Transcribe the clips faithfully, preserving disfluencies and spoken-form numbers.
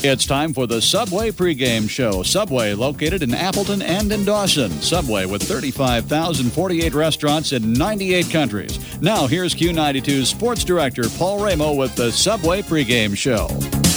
It's time for the Subway pregame show. Subway, located in Appleton and in Dawson. Subway with thirty-five thousand forty-eight restaurants in ninety-eight countries. Now here's Q ninety-two's sports director, Paul Ramo, with the Subway pregame show.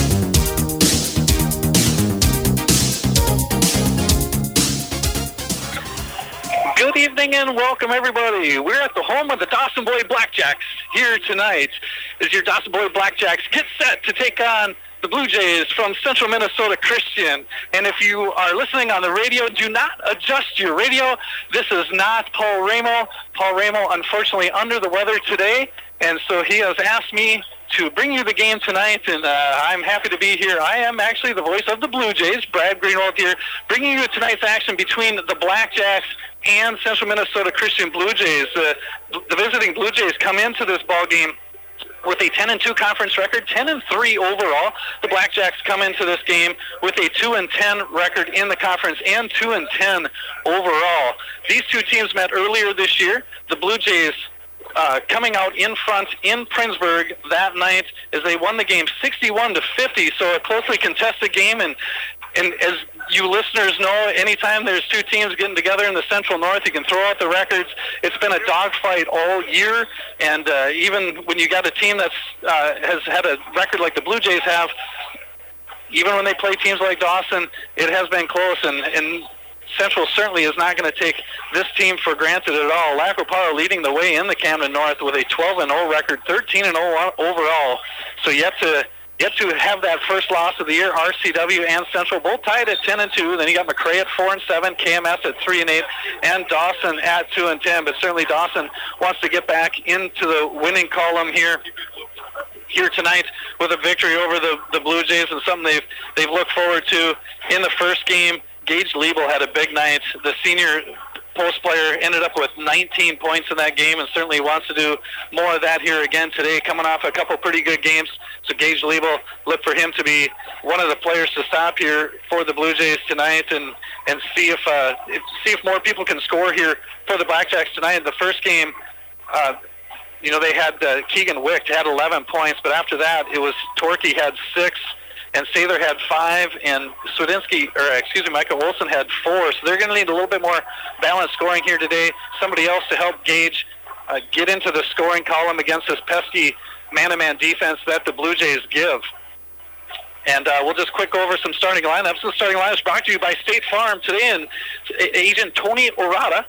Good evening and welcome, everybody. We're at the home of the Dawson Boy Blackjacks. Here tonight is your Dawson Boy Blackjacks. Get set to take on the Blue Jays from Central Minnesota Christian. And if you are listening on the radio, do not adjust your radio. This is not Paul Ramo. Paul Ramo, unfortunately, under the weather today, and so he has asked me to bring you the game tonight, and uh, I'm happy to be here. I am actually the voice of the Blue Jays, Brad Greenwald here, bringing you tonight's action between the Blackjacks and Central Minnesota Christian Blue Jays. Uh, the visiting Blue Jays come into this ball game with a ten and two conference record, ten and three overall. The Blackjacks come into this game with a two and ten record in the conference and two and ten overall. These two teams met earlier this year. The Blue Jays uh, coming out in front in Princeburg that night as they won the game sixty-one to fifty, so a closely contested game. And And as you listeners know, anytime there's two teams getting together in the Central North, you can throw out the records. It's been a dogfight all year, and uh, even when you got a team that's uh, has had a record like the Blue Jays have, even when they play teams like Dawson, it has been close, and, and Central certainly is not going to take this team for granted at all. Lac Power leading the way in the Camden North with a twelve and oh record, thirteen and oh overall, so yet to Yet to have that first loss of the year. R C W and Central both tied at ten and two. Then you got McRae at four and seven, K M S at three and eight, and Dawson at two and ten. But certainly Dawson wants to get back into the winning column here here tonight with a victory over the, the Blue Jays, and something they've they've looked forward to in the first game. Gage Liebel had a big night. The senior post player ended up with nineteen points in that game, and certainly wants to do more of that here again today, coming off a couple pretty good games. So Gage Liebel, look for him to be one of the players to stop here for the Blue Jays tonight, and and see if, uh, if see if more people can score here for the Blackjacks tonight. The first game, uh, you know, they had uh, Keegan Wicht had eleven points, but after that it was Torkey had six, and Sather had five, and Swedinsky, or excuse me, Michael Olson had four. So they're going to need a little bit more balanced scoring here today. Somebody else to help Gage uh, get into the scoring column against this pesky man-to-man defense that the Blue Jays give. And uh, we'll just quick go over some starting lineups. The starting lineups brought to you by State Farm today, and Agent Tony Orada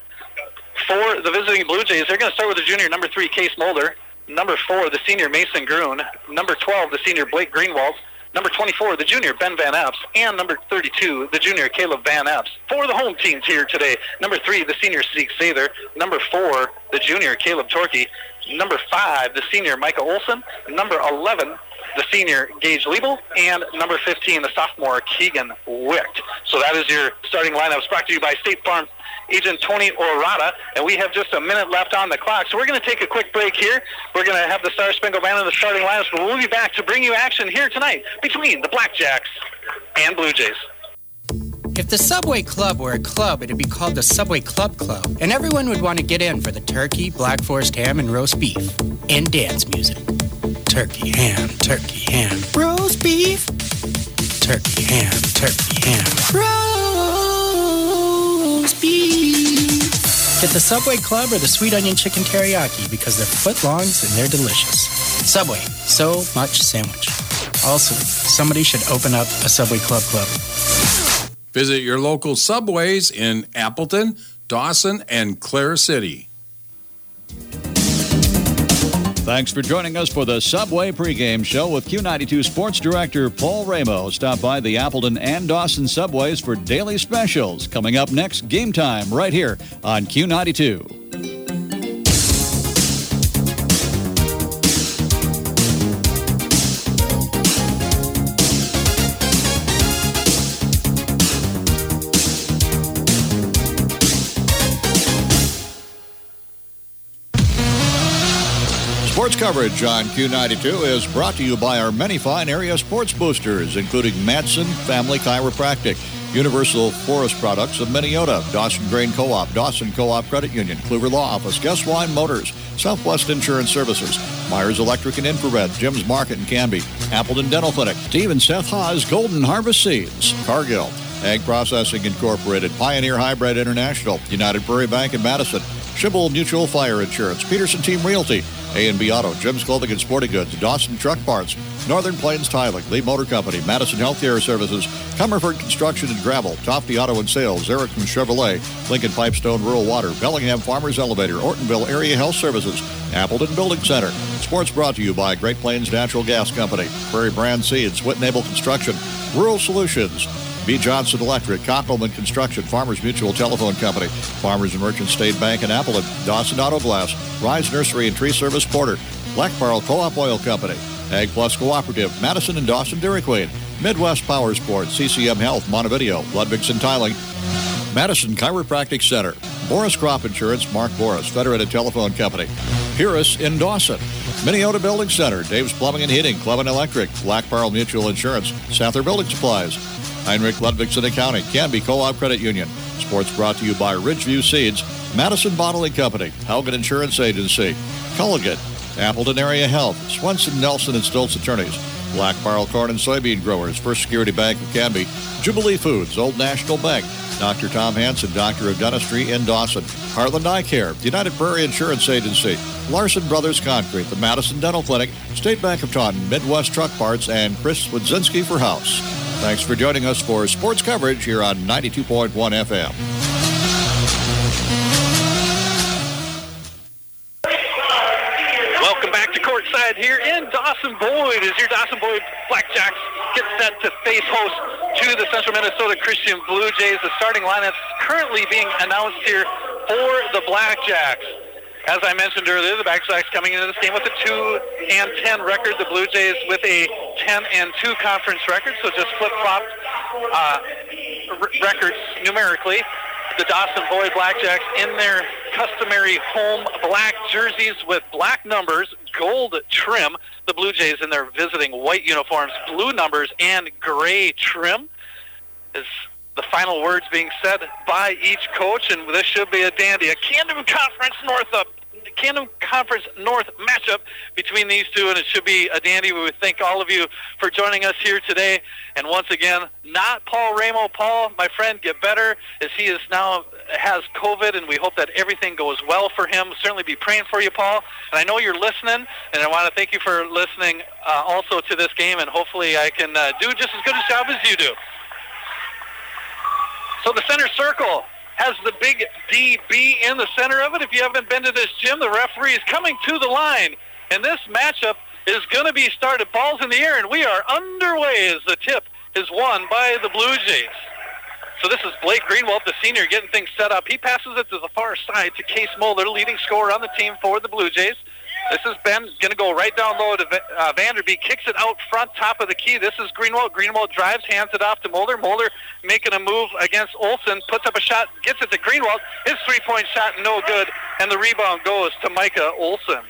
for the visiting Blue Jays. They're going to start with the junior, number three, Case Mulder. Number four, the senior, Mason Groon. Number twelve, the senior, Blake Greenwald. Number twenty-four, the junior, Ben Van Apps. And number thirty-two, the junior, Caleb Van Apps. For the home teams here today, number three, the senior, Zeke Sather. Number four, the junior, Caleb Torkey. Number five, the senior, Micah Olson. Number eleven, the senior, Gage Liebel. And number fifteen, the sophomore, Keegan Wicht. So that is your starting lineups brought to you by State Farm Agent Tony Orada, and we have just a minute left on the clock. So we're going to take a quick break here. We're going to have the Star Spangled Banner in the starting lineups, but we'll be back to bring you action here tonight between the Blackjacks and Blue Jays. If the Subway Club were a club, it'd be called the Subway Club Club, and everyone would want to get in for the turkey, black forest ham, and roast beef, and dance music. Turkey, ham, turkey, ham, roast beef. Turkey, ham, turkey, ham, roast beef. Get the Subway Club or the Sweet Onion Chicken Teriyaki because they're footlongs and they're delicious. Subway, so much sandwich. Also, somebody should open up a Subway Club Club. Visit your local Subways in Appleton, Dawson, and Clare City. Thanks for joining us for the Subway pregame show with Q ninety-two Sports Director Paul Ramo. Stop by the Appleton and Dawson Subways for daily specials. Coming up next, Game Time, right here on Q ninety-two. Sports coverage on Q ninety-two is brought to you by our many fine area sports boosters, including Madsen Family Chiropractic. Universal Forest Products of Minneota, Dawson Grain Co-op, Dawson Co-op Credit Union, Kluger Law Office, Guest Wine Motors, Southwest Insurance Services, Myers Electric and Infrared, Jim's Market in Canby, Appleton Dental Clinic, Steve and Seth Haas Golden Harvest Seeds, Cargill, Ag Processing Incorporated, Pioneer Hybrid International, United Prairie Bank in Madison, Schibble Mutual Fire Insurance, Peterson Team Realty, A and B Auto, Jim's Clothing and Sporting Goods, Dawson Truck Parts, Northern Plains Tiling, Lee Motor Company, Madison Healthcare Services, Comerford Construction and Gravel, Tofty Auto and Sales, Erickson Chevrolet, Lincoln Pipestone Rural Water, Bellingham Farmers Elevator, Ortonville Area Health Services, Appleton Building Center. Sports brought to you by Great Plains Natural Gas Company, Prairie Brand Seeds, Whitnable Construction, Rural Solutions, B. Johnson Electric, Koppelman Construction, Farmers Mutual Telephone Company, Farmers and Merchant State Bank in Appleton, Dawson Auto Glass, Rise Nursery and Tree Service Porter, Black Pearl Co-op Oil Company, Ag Plus Cooperative, Madison and Dawson Dairy Queen, Midwest Power Sports, C C M Health, Montevideo, Ludwigson Tiling, Madison Chiropractic Center, Boris Crop Insurance, Mark Boris, Federated Telephone Company, Purus in Dawson, Minneota Building Center, Dave's Plumbing and Heating, Clevin Electric, Black Pearl Mutual Insurance, Sather Building Supplies, Heinrich Ludwigson Accounting, Canby Co-op Credit Union. Sports brought to you by Ridgeview Seeds, Madison Bottling Company, Haugen Insurance Agency, Culligan, Appleton Area Health, Swenson, Nelson, and Stoltz Attorneys, Black Barrel Corn and Soybean Growers, First Security Bank of Canby, Jubilee Foods, Old National Bank, Doctor Tom Hansen, Doctor of Dentistry in Dawson, Heartland Eye Care, United Prairie Insurance Agency, Larson Brothers Concrete, the Madison Dental Clinic, State Bank of Taunton, Midwest Truck Parts, and Chris Wadzinski for House. Thanks for joining us for sports coverage here on ninety-two point one F M. Welcome back to courtside here in Dawson Boyd as your Dawson Boyd Blackjacks get set to face host to the Central Minnesota Christian Blue Jays. The starting lineup currently being announced here for the Blackjacks. As I mentioned earlier, the Blackjacks coming into this game with a two and ten record. The Blue Jays with a ten and two conference record, so just flip-flopped uh, r- records numerically. The Dawson Boyd Blackjacks in their customary home black jerseys with black numbers, gold trim. The Blue Jays in their visiting white uniforms, blue numbers and gray trim. Is the final words being said by each coach, and this should be a dandy. A Camden Conference North up, Camden Conference North matchup between these two, and it should be a dandy. We would thank all of you for joining us here today. And once again, not Paul Ramo. Paul, my friend, get better, as he is now has COVID, and we hope that everything goes well for him. We'll certainly be praying for you, Paul. And I know you're listening, and I want to thank you for listening uh, also to this game, and hopefully I can uh, do just as good a job as you do. So the center circle has the big D B in the center of it. If you haven't been to this gym, the referee is coming to the line. And this matchup is going to be started. Balls in the air, and we are underway as the tip is won by the Blue Jays. So this is Blake Greenwald, the senior, getting things set up. He passes it to the far side to Case Mulder, leading scorer on the team for the Blue Jays. This is Ben, going to go right down low to uh, Vanderbeek, kicks it out front, top of the key. This is Greenwald. Greenwald drives, hands it off to Mulder. Mulder making a move against Olson, puts up a shot, gets it to Greenwald. His three-point shot, no good, and the rebound goes to Micah Olson.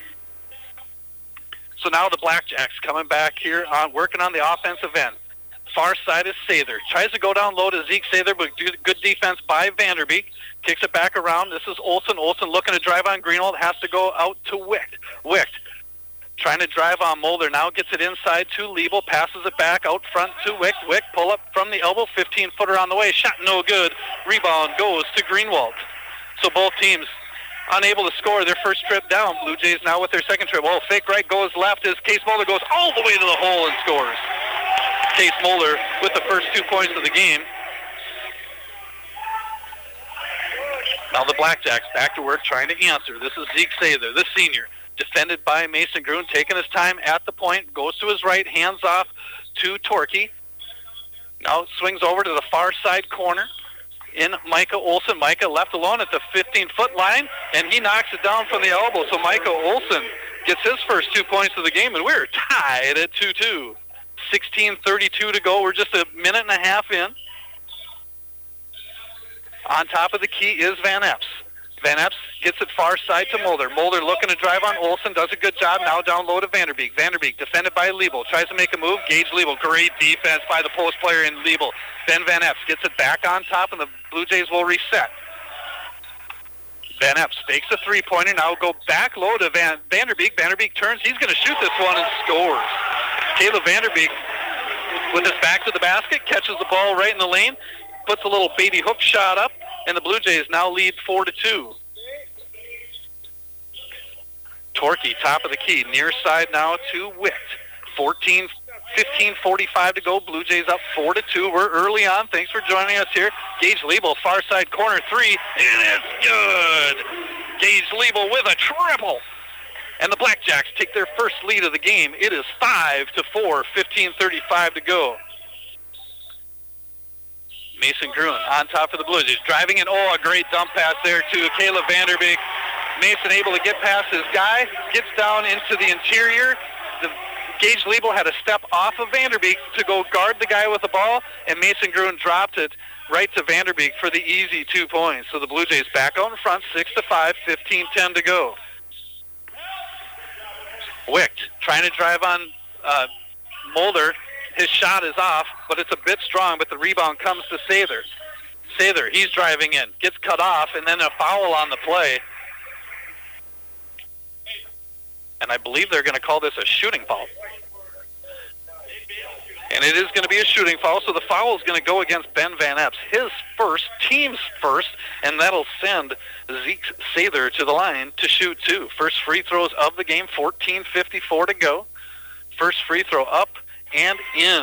So now the Blackjacks coming back here, on working on the offensive end. Far side is Sather. Tries to go down low to Zeke Sather, but good defense by Vanderbeek. Kicks it back around. This is Olson. Olson looking to drive on Greenwald. Has to go out to Wicht. Wicht trying to drive on Mulder. Now gets it inside to Liebel. Passes it back out front to Wicht. Wicht pull up from the elbow. fifteen-footer on the way. Shot no good. Rebound goes to Greenwald. So both teams unable to score their first trip down. Blue Jays now with their second trip. Well, fake right goes left as Case Mulder goes all the way to the hole and scores. Case Mulder with the first two points of the game. Now the Blackjacks back to work trying to answer. This is Zeke Sather, the senior, defended by Mason Gruen, taking his time at the point, goes to his right, hands off to Torkey. Now swings over to the far side corner in Micah Olson. Micah left alone at the fifteen-foot line, and he knocks it down from the elbow. So Micah Olson gets his first two points of the game, and we're tied at two two. sixteen thirty-two to go. We're just a minute and a half in. On top of the key is Van Epps. Van Epps gets it far side to Mulder. Mulder looking to drive on Olsen, does a good job. Now down low to Vanderbeek. Vanderbeek defended by Liebel. Tries to make a move. Gage Liebel. Great defense by the post player in Liebel. Then Van Epps gets it back on top, and the Blue Jays will reset. Van Epps fakes a three-pointer. Now go back low to Van Vanderbeek. Vanderbeek turns. He's going to shoot this one and scores. Caleb Vanderbeek with his back to the basket, catches the ball right in the lane, puts a little baby hook shot up, and the Blue Jays now lead four to two. Torkey, top of the key, near side now to Wicht. fourteen, fifteen forty-five to go. Blue Jays up four to two. We're early on. Thanks for joining us here. Gage Liebel, far side corner three, and it's good. Gage Liebel with a triple. And the Blackjacks take their first lead of the game. It is five to four, fifteen thirty-five to go. Mason Gruen on top of the Blue Jays, driving in. Oh, a great dump pass there to Caleb Vanderbeek. Mason able to get past his guy, gets down into the interior. The Gage Liebel had a step off of Vanderbeek to go guard the guy with the ball, and Mason Gruen dropped it right to Vanderbeek for the easy two points. So the Blue Jays back out in front, six to five, fifteen ten to go. Wicht trying to drive on uh, Mulder. His shot is off, but it's a bit strong, but the rebound comes to Sather. Sather, he's driving in, gets cut off, and then a foul on the play. And I believe they're going to call this a shooting foul. And it is going to be a shooting foul, so the foul is going to go against Ben Van Epps, his first, team's first, and that'll send Zeke Sather to the line to shoot two. First free throws of the game, fourteen fifty-four to go. First free throw up and in.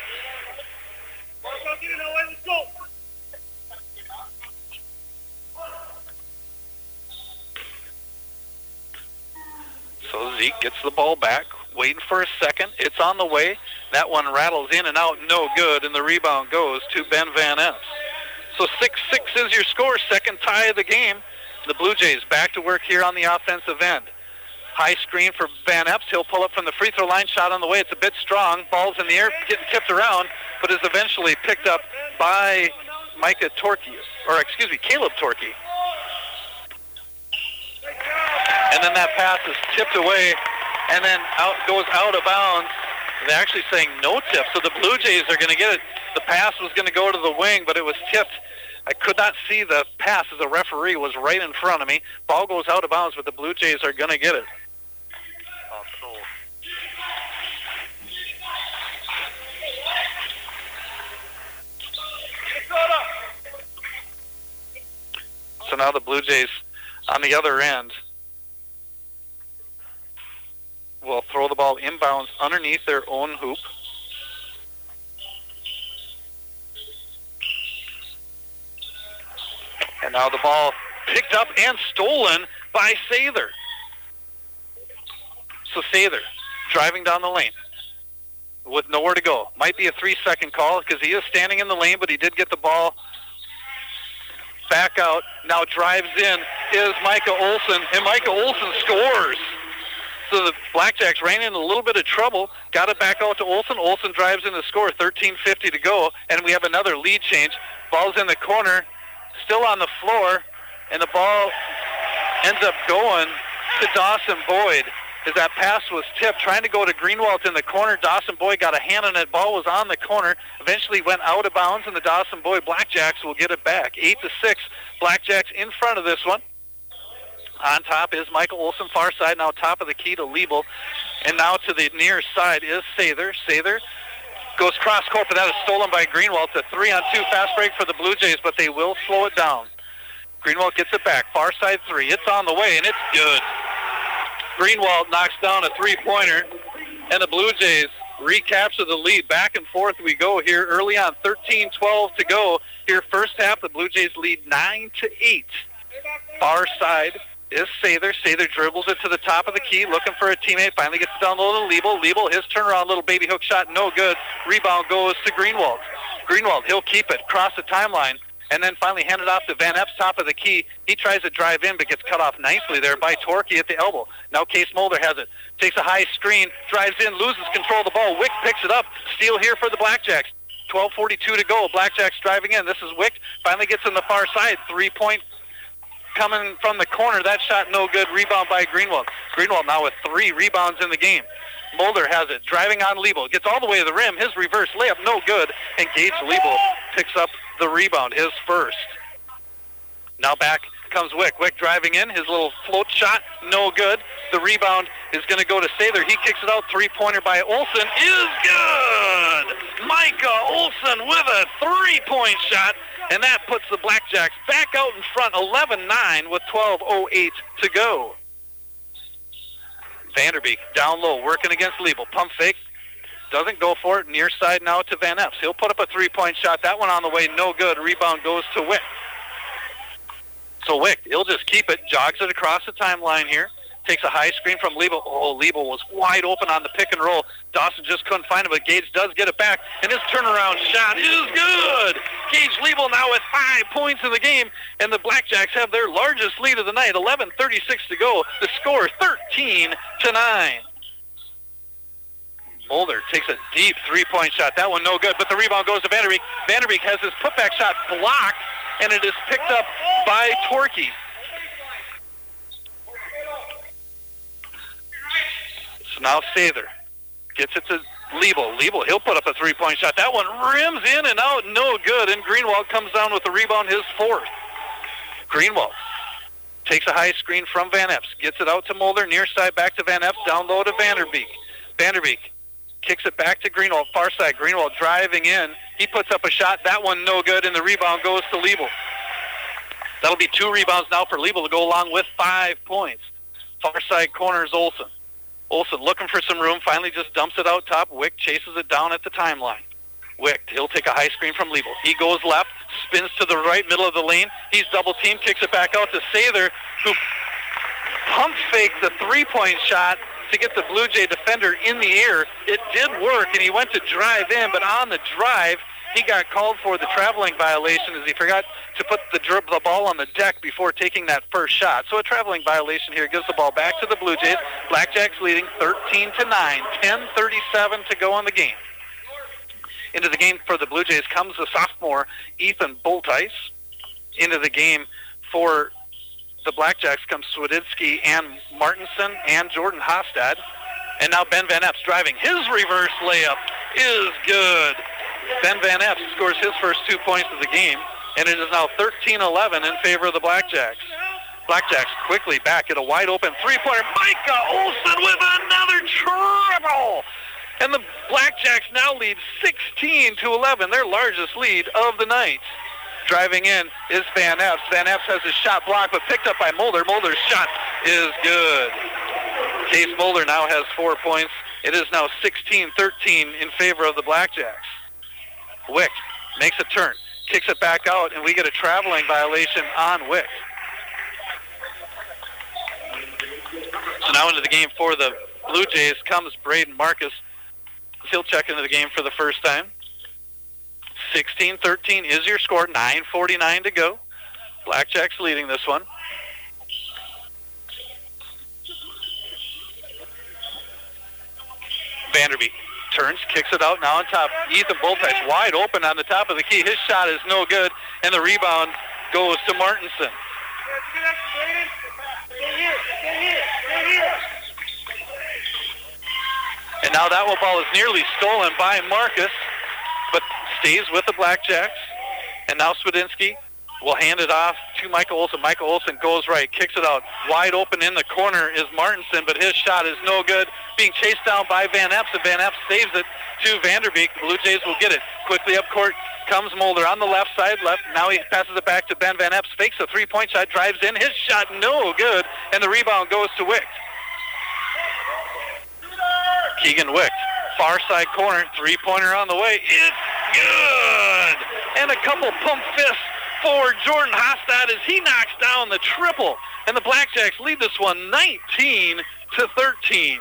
So Zeke gets the ball back, waiting for a second. It's on the way. That one rattles in and out, no good, and the rebound goes to Ben Van Epps. So six six is your score, second tie of the game. The Blue Jays back to work here on the offensive end. High screen for Van Epps. He'll pull up from the free throw line, shot on the way. It's a bit strong. Ball's in the air, getting tipped around, but is eventually picked up by Micah Torkey, or excuse me, Caleb Torkey. And then that pass is tipped away, and then out goes out of bounds. They're actually saying no tip, so the Blue Jays are going to get it. The pass was going to go to the wing, but it was tipped. I could not see the pass as the referee was right in front of me. Ball goes out of bounds, but the Blue Jays are going to get it. So now the Blue Jays on the other end will throw the ball inbounds underneath their own hoop. And now the ball picked up and stolen by Sather. So Sather driving down the lane with nowhere to go. Might be a three-second call because he is standing in the lane, but he did get the ball back out. Now drives in is Micah Olsen, and Micah Olsen scores. So the Blackjacks ran into a little bit of trouble, got it back out to Olsen. Olsen drives in the score, thirteen fifty to go, and we have another lead change. Ball's in the corner, still on the floor, and the ball ends up going to Dawson Boyd as that pass was tipped, trying to go to Greenwald in the corner. Dawson Boyd got a hand on it. Ball was on the corner, eventually went out of bounds, and the Dawson Boyd Blackjacks will get it back. Eight to six, Blackjacks in front of this one. On top is Michael Olsen, far side, now top of the key to Liebel. And now to the near side is Sather. Sather goes cross-court, but that is stolen by Greenwald. It's a three-on-two fast break for the Blue Jays, but they will slow it down. Greenwald gets it back, far side three. It's on the way, and it's good. Greenwald knocks down a three-pointer, and the Blue Jays recapture the lead. Back and forth we go here early on, thirteen twelve to go. Here first half, the Blue Jays lead nine to eight. Far side is Sather. Sather dribbles it to the top of the key, looking for a teammate. Finally gets it down low to Liebel. Liebel, his turnaround little baby hook shot, no good. Rebound goes to Greenwald. Greenwald, he'll keep it, cross the timeline, and then finally hand it off to Van Epps, top of the key. He tries to drive in, but gets cut off nicely there by Torkey at the elbow. Now Case Mulder has it. Takes a high screen, drives in, loses control of the ball. Wick picks it up. Steal here for the Blackjacks. twelve forty-two to go. Blackjacks driving in. This is Wick. Finally gets on the far side. Three-point coming from the corner. That shot no good. Rebound by Greenwald. Greenwald now with three rebounds in the game. Mulder has it, driving on Liebel. Gets all the way to the rim. His reverse layup no good. And Gage Liebel picks up the rebound, his first. Now back comes Wick. Wick driving in. His little float shot, no good. The rebound is going to go to Sather. He kicks it out. Three-pointer by Olson is good. Micah Olson with a three-point shot. And that puts the Blackjacks back out in front, eleven nine with twelve oh eight to go. Vanderbeek down low, working against Liebel. Pump fake. Doesn't go for it. Near side now to Van Epps. He'll put up a three-point shot. That one on the way, no good. Rebound goes to Wick. So Wick, he'll just keep it, jogs it across the timeline here. Takes a high screen from Liebel. Oh, Liebel was wide open on the pick and roll. Dawson just couldn't find him, but Gage does get it back, and his turnaround shot is good. Gage Liebel now with five points in the game, and the Blackjacks have their largest lead of the night. eleven thirty-six to go. The score thirteen to nine. Mulder takes a deep three-point shot. That one no good, but the rebound goes to Vanderbeek. Vanderbeek has his putback shot blocked, and it is picked up by Torkey. So now Sather gets it to Liebel. Liebel, he'll put up a three-point shot. That one rims in and out, no good, and Greenwald comes down with the rebound, his fourth. Greenwald takes a high screen from Van Epps, gets it out to Mulder, near side back to Van Epps, down low to Vanderbeek. Vanderbeek kicks it back to Greenwald, far side. Greenwald driving in. He puts up a shot. That one no good, and the rebound goes to Liebel. That'll be two rebounds now for Liebel to go along with five points. Far side corner is Olson. Olson looking for some room, finally just dumps it out top. Wick chases it down at the timeline. Wick, he'll take a high screen from Liebel. He goes left, spins to the right, middle of the lane. He's double-teamed, kicks it back out to Sather, who pump faked the three-point shot to get the Blue Jay defender in the air. It did work, and he went to drive in, but on the drive, he got called for the traveling violation as he forgot to put the, drib- the ball on the deck before taking that first shot. So a traveling violation here gives the ball back to the Blue Jays. Blackjacks leading thirteen to nine, ten thirty-seven to go on the game. Into the game for the Blue Jays comes the sophomore Ethan Boltice. Into the game for the Blackjacks comes Swedinsky and Martinson and Jordan Hostad. And now Ben Van Epps driving. His reverse layup is good. Ben Van Epps scores his first two points of the game, and it is now thirteen eleven in favor of the Blackjacks. Blackjacks quickly back at a wide-open three-pointer. Micah Olson with another triple! And the Blackjacks now lead sixteen to eleven, their largest lead of the night. Driving in is Van Epps. Van Epps has his shot blocked, but picked up by Mulder. Mulder's shot is good. Case Mulder now has four points. It is now sixteen thirteen in favor of the Blackjacks. Wick makes a turn, kicks it back out, and we get a traveling violation on Wick. So now into the game for the Blue Jays comes Braden Marcus. He'll check into the game for the first time. sixteen thirteen is your score, nine forty-nine to go. Blackjacks leading this one. Vanderbeek turns, kicks it out, now on top. Ethan Boltice wide open on the top of the key. His shot is no good, and the rebound goes to Martinson. And now that ball is nearly stolen by Marcus, but stays with the Blackjacks. And now Swedinsky will hand it off to Michael Olson. Michael Olson goes right, kicks it out. Wide open in the corner is Martinson, but his shot is no good. Being chased down by Van Epps, and Van Epps saves it to Vanderbeek. The Blue Jays will get it. Quickly up court comes Mulder on the left side. Left. Now he passes it back to Ben Van Epps. Fakes a three-point shot, drives in. His shot no good, and the rebound goes to Wick. Keegan Wick, far side corner, three-pointer on the way. It's good! And a couple pump fists for Jordan Hostad as he knocks down the triple. And the Blackjacks lead this one nineteen to thirteen.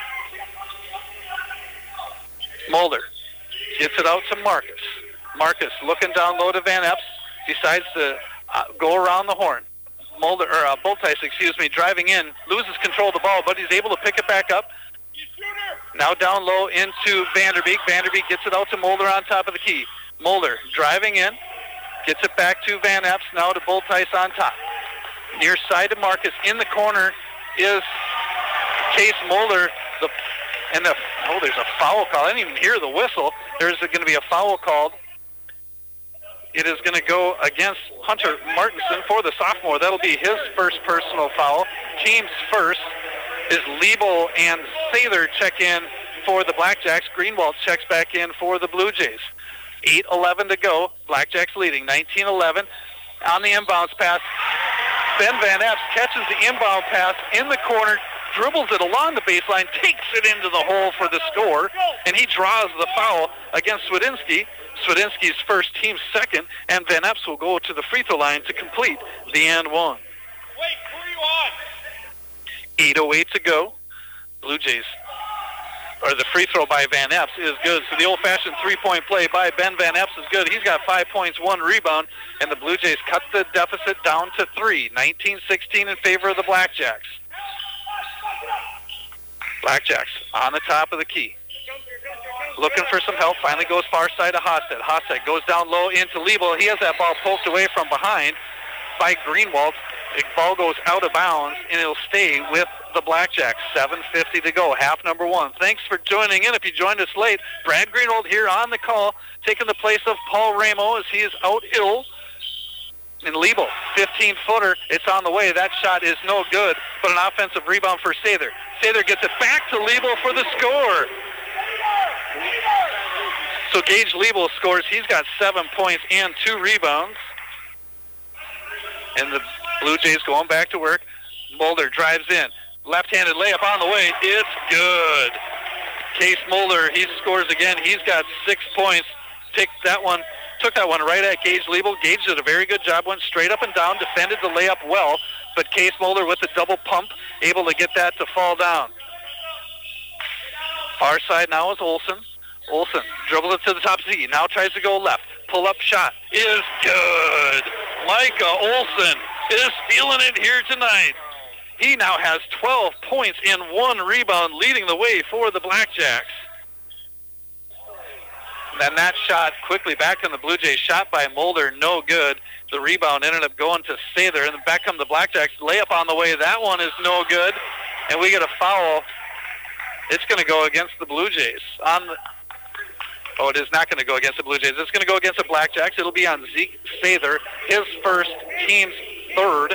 Mulder gets it out to Marcus. Marcus looking down low to Van Epps. Decides to uh, go around the horn. Mulder, or uh, Boltice, excuse me, driving in. Loses control of the ball, but he's able to pick it back up. Now down low into Vanderbeek. Vanderbeek gets it out to Mulder on top of the key. Mulder driving in. Gets it back to Van Epps, now to Boltice on top. Near side to Marcus. In the corner is Case Mulder. The, and the, oh, there's a foul call. I didn't even hear the whistle. There's going to be a foul called. It is going to go against Hunter Martinson for the sophomore. That'll be his first personal foul. Team's first is Liebel and Sather check in for the Blackjacks. Greenwald checks back in for the Blue Jays. eight eleven to go. Blackjacks leading nineteen eleven. On the inbounds pass, Ben Van Epps catches the inbound pass in the corner, dribbles it along the baseline, takes it into the hole for the score, and he draws the foul against Swedinsky. Swedinsky's first, team's second, and Van Epps will go to the free throw line to complete the and one. eight oh eight to go. Blue Jays, or the free throw by Van Epps is good. So the old-fashioned three-point play by Ben Van Epps is good. He's got five points, one rebound, and the Blue Jays cut the deficit down to three. nineteen sixteen in favor of the Blackjacks. Blackjacks on the top of the key. Looking for some help. Finally goes far side to Hostet. Hostet goes down low into Liebel. He has that ball poked away from behind by Greenwald. The ball goes out of bounds, and it'll stay with the Blackjacks. seven fifty to go, half number one. Thanks for joining in. If you joined us late, Brad Greenwald here on the call, taking the place of Paul Ramo as he is out ill. And Liebel, fifteen-footer, it's on the way. That shot is no good, but an offensive rebound for Sather. Sather gets it back to Liebel for the score. So Gage Liebel scores. He's got seven points and two rebounds. And the Blue Jays going back to work. Mulder drives in. Left-handed layup on the way. It's good. Case Mulder, he scores again. He's got six points. Take that one. Took that one right at Gage Liebel. Gage did a very good job. Went straight up and down. Defended the layup well. But Case Mulder with the double pump, able to get that to fall down. Far side now is Olsen. Olsen dribbles it to the top Z. Now tries to go left. Pull-up shot is good. Micah Olsen is feeling it here tonight. He now has twelve points and one rebound, leading the way for the Blackjacks. And that shot quickly back on the Blue Jays. Shot by Mulder, no good. The rebound ended up going to Sather, and then back come the Blackjacks. Layup on the way. That one is no good. And we get a foul. It's going to go against the Blue Jays. On the, oh, it is not going to go against the Blue Jays. It's going to go against the Blackjacks. It'll be on Zeke Sather, his first, team's third.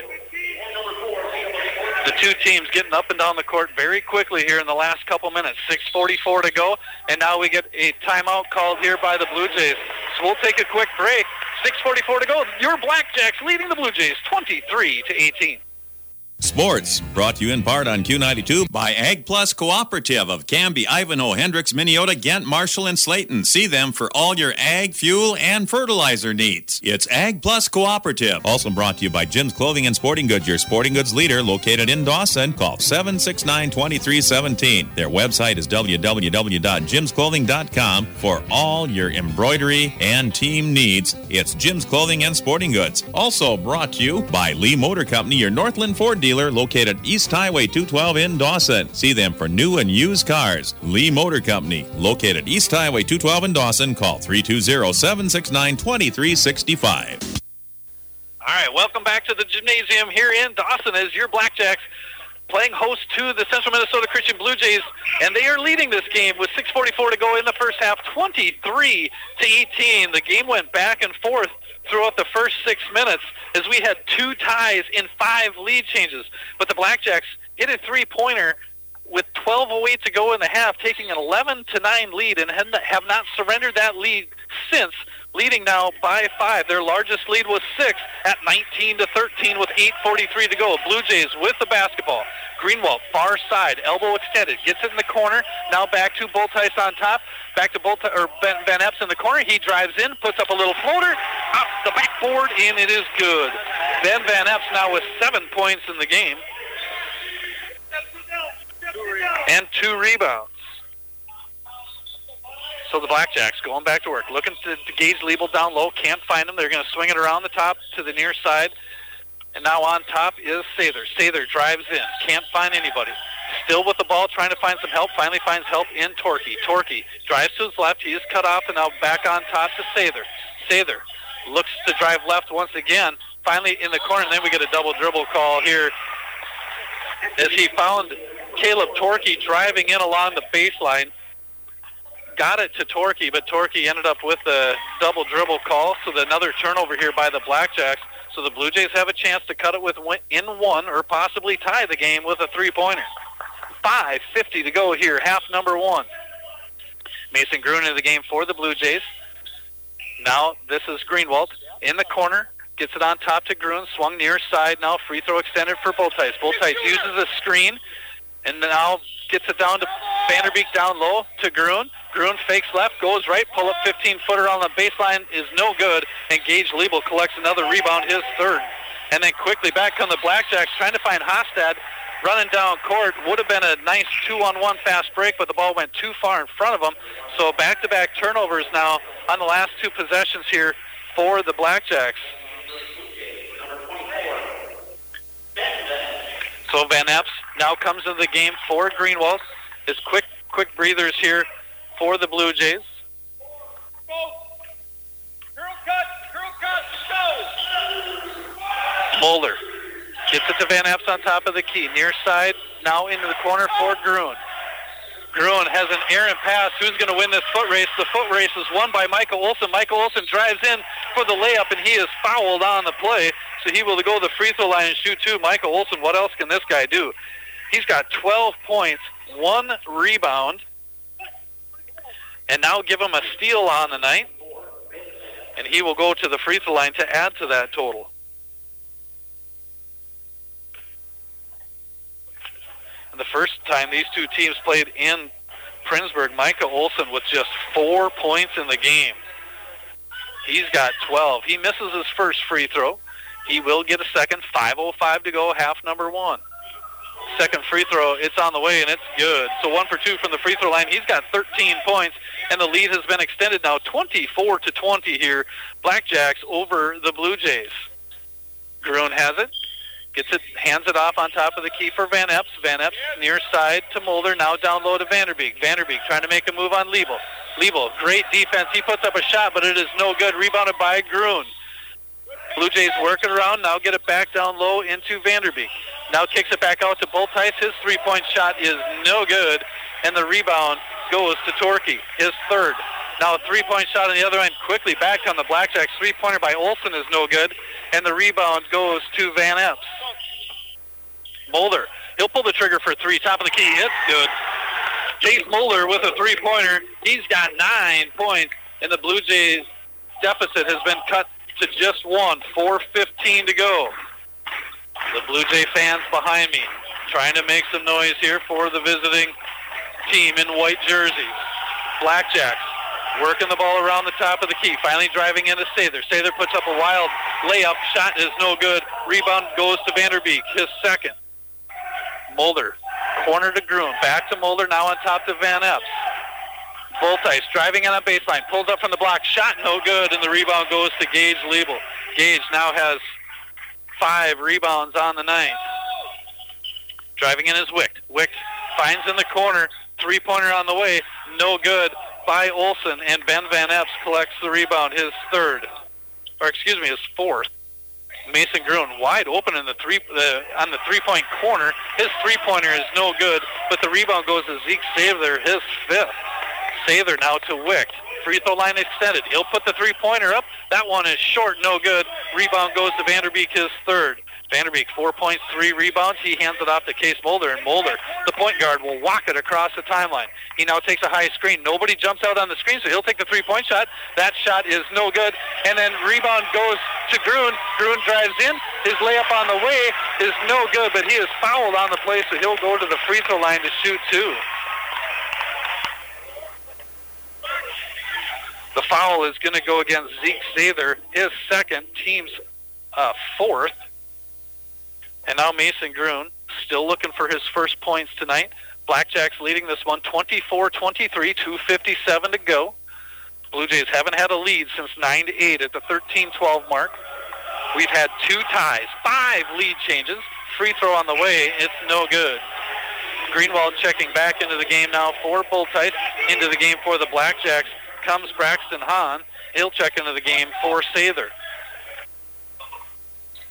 The two teams getting up and down the court very quickly here in the last couple minutes. six forty-four to go, and now we get a timeout called here by the Blue Jays. So we'll take a quick break. six forty-four to go. Your Blackjacks leading the Blue Jays twenty-three to eighteen. Sports, brought to you in part on Q ninety-two by Ag Plus Cooperative of Canby, Ivanhoe, Hendricks, Minneota, Ghent, Marshall, and Slayton. See them for all your ag, fuel, and fertilizer needs. It's Ag Plus Cooperative. Also brought to you by Jim's Clothing and Sporting Goods, your sporting goods leader, located in Dawson. Call seven six nine, two three one seven. Their website is w w w dot jims clothing dot com for all your embroidery and team needs. It's Jim's Clothing and Sporting Goods. Also brought to you by Lee Motor Company, your Northland Ford dealer, located East Highway two twelve in Dawson. See them for new and used cars. Lee Motor Company, located East Highway two twelve in Dawson. Call three two zero, seven six nine, two three six five. All right, welcome back to the gymnasium here in Dawson as your Blackjacks playing host to the Central Minnesota Christian Blue Jays, and they are leading this game with six forty-four to go in the first half, twenty-three to eighteen. The game went back and forth throughout the first six minutes as we had two ties in five lead changes. But the Blackjacks hit a three-pointer with twelve oh eight to go in the half, taking an eleven to nine lead, and have not surrendered that lead since, leading now by five. Their largest lead was six at nineteen to thirteen with eight forty-three to go. Blue Jays with the basketball. Greenwald, far side, elbow extended, gets it in the corner. Now back to Boltice on top. Back to Bolt or Ben, Van Epps in the corner. He drives in, puts up a little floater, off the backboard, and it is good. Ben Van Epps now with seven points in the game and two rebounds. So the Blackjacks going back to work, looking to, to Gage Liebel down low. Can't find him. They're going to swing it around the top to the near side. And now on top is Sather. Sather drives in. Can't find anybody. Still with the ball, trying to find some help. Finally finds help in Torquay. Torquay drives to his left. He is cut off, and now back on top to Sather. Sather looks to drive left once again. finally in the corner, and then we get a double dribble call here as he found Caleb Torkey driving in along the baseline. Got it to Torkey, but Torkey ended up with a double dribble call, so another turnover here by the Blackjacks. So the Blue Jays have a chance to cut it with in one or possibly tie the game with a three-pointer. five fifty to go here, half number one. Mason Gruen in the game for the Blue Jays. Now this is Greenwald in the corner. Gets it on top to Gruen. Swung near side now. Free throw extended for Boltice. Boltice uses a screen and now gets it down to Vanderbeek down low to Gruen. Gruen fakes left, goes right. Pull up fifteen-footer on the baseline is no good. And Gage Liebel collects another rebound, his third. And then quickly back come the Blackjacks trying to find Hostad. Running down court would have been a nice two-on-one fast break, but the ball went too far in front of them. So back-to-back turnovers now on the last two possessions here for the Blackjacks. So Van Epps now comes into the game for Greenwald. His quick, quick breathers here for the Blue Jays. Mulder gets it to Van Epps on top of the key. Near side, now into the corner for Gruen. Gruen has an errant pass. Who's going to win this foot race? The foot race is won by Michael Olson. Michael Olson drives in for the layup, and he is fouled on the play. So he will go to the free throw line and shoot two. Michael Olson, what else can this guy do? He's got twelve points, one rebound, and now give him a steal on the night. And he will go to the free throw line to add to that total. And the first time these two teams played in Princeburg, Micah Olson with just four points in the game. He's got twelve. He misses his first free throw. He will get a second. five oh five to go, half number one. Second free throw, it's on the way, and it's good. So one for two from the free throw line. He's got thirteen points, and the lead has been extended now twenty-four to twenty here. Blackjacks over the Blue Jays. Gruen has it. Gets it, hands it off on top of the key for Van Epps. Van Epps near side to Mulder, now down low to Vanderbeek. Vanderbeek trying to make a move on Liebel. Liebel, great defense. He puts up a shot, but it is no good. Rebounded by Gruen. Blue Jays work it around, now get it back down low into Vanderbeek. Now kicks it back out to Boltice. His three-point shot is no good, and the rebound goes to Torkey, his third. Now a three-point shot on the other end, quickly back on the Blackjacks. Three-pointer by Olson is no good, and the rebound goes to Van Epps. Mulder, he'll pull the trigger for three. Top of the key, it's good. Chase Mulder with a three-pointer. He's got nine points, and the Blue Jays deficit has been cut to just one. four fifteen to go. The Blue Jay fans behind me trying to make some noise here for the visiting team in white jerseys. Blackjacks working the ball around the top of the key. Finally driving into Sather. Sather puts up a wild layup. Shot is no good. Rebound goes to Vanderbeek, his second. Mulder, corner to Gruen. Back to Mulder, now on top to Van Epps. Boltice driving in on baseline. Pulls up from the block. Shot no good, and the rebound goes to Gage Liebel. Gage now has five rebounds on the night. Driving in is Wick. Wick finds in the corner. Three-pointer on the way. No good by Olson, and Ben Van Epps collects the rebound, his third. Or excuse me, his fourth. Mason Gruen wide open in the three the, on the three-point corner. His three-pointer is no good, but the rebound goes to Zeke Sather, his fifth. Sather now to Wick. Free throw line extended. He'll put the three-pointer up. That one is short, no good. Rebound goes to Vanderbeek, his third. Vanderbeek, four points, three rebounds. He hands it off to Case Mulder, and Mulder, the point guard, will walk it across the timeline. He now takes a high screen. Nobody jumps out on the screen, so he'll take the three-point shot. That shot is no good. And then rebound goes to Gruen. Gruen drives in. His layup on the way is no good, but he is fouled on the play, so he'll go to the free throw line to shoot two. The foul is going to go against Zeke Sather, his second, team's uh, fourth. And now Mason Gruen, still looking for his first points tonight. Blackjacks leading this one twenty-four twenty-three, two fifty-seven to go. Blue Jays haven't had a lead since nine to eight at the thirteen twelve mark. We've had two ties, five lead changes. Free throw on the way, it's no good. Greenwald checking back into the game now for Boltice. Into the game for the Blackjacks comes Braxton Hahn. He'll check into the game for Sather.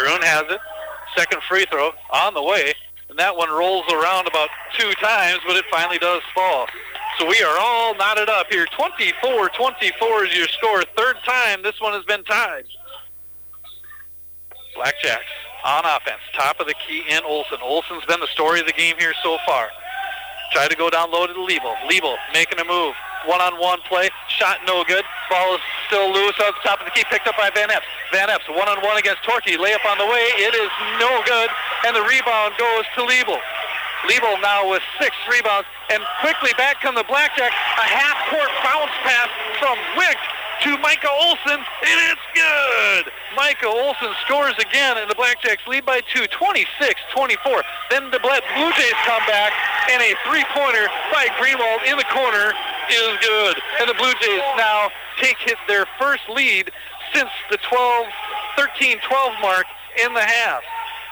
Gruen has it. Second free throw on the way. And that one rolls around about two times, but it finally does fall. So we are all knotted up here. twenty-four twenty-four is your score. Third time this one has been tied. Blackjacks on offense. Top of the key in Olson. Olson's been the story of the game here so far. Try to go down low to Liebel. Liebel making a move. One-on-one play. Shot no good. Ball is still loose on top of the key. Picked up by Van Epps. Van Epps one-on-one against Torkey. Layup on the way. It is no good. And the rebound goes to Liebel. Liebel now with six rebounds. And quickly back come the Blackjacks. A half-court bounce pass from Wick to Micah Olson, and it's good! Micah Olson scores again, and the Blackjacks lead by two, twenty-six twenty-four. Then the Blue Jays come back, and a three-pointer by Greenwald in the corner is good. And the Blue Jays now take hit their first lead since the twelve, thirteen twelve mark in the half.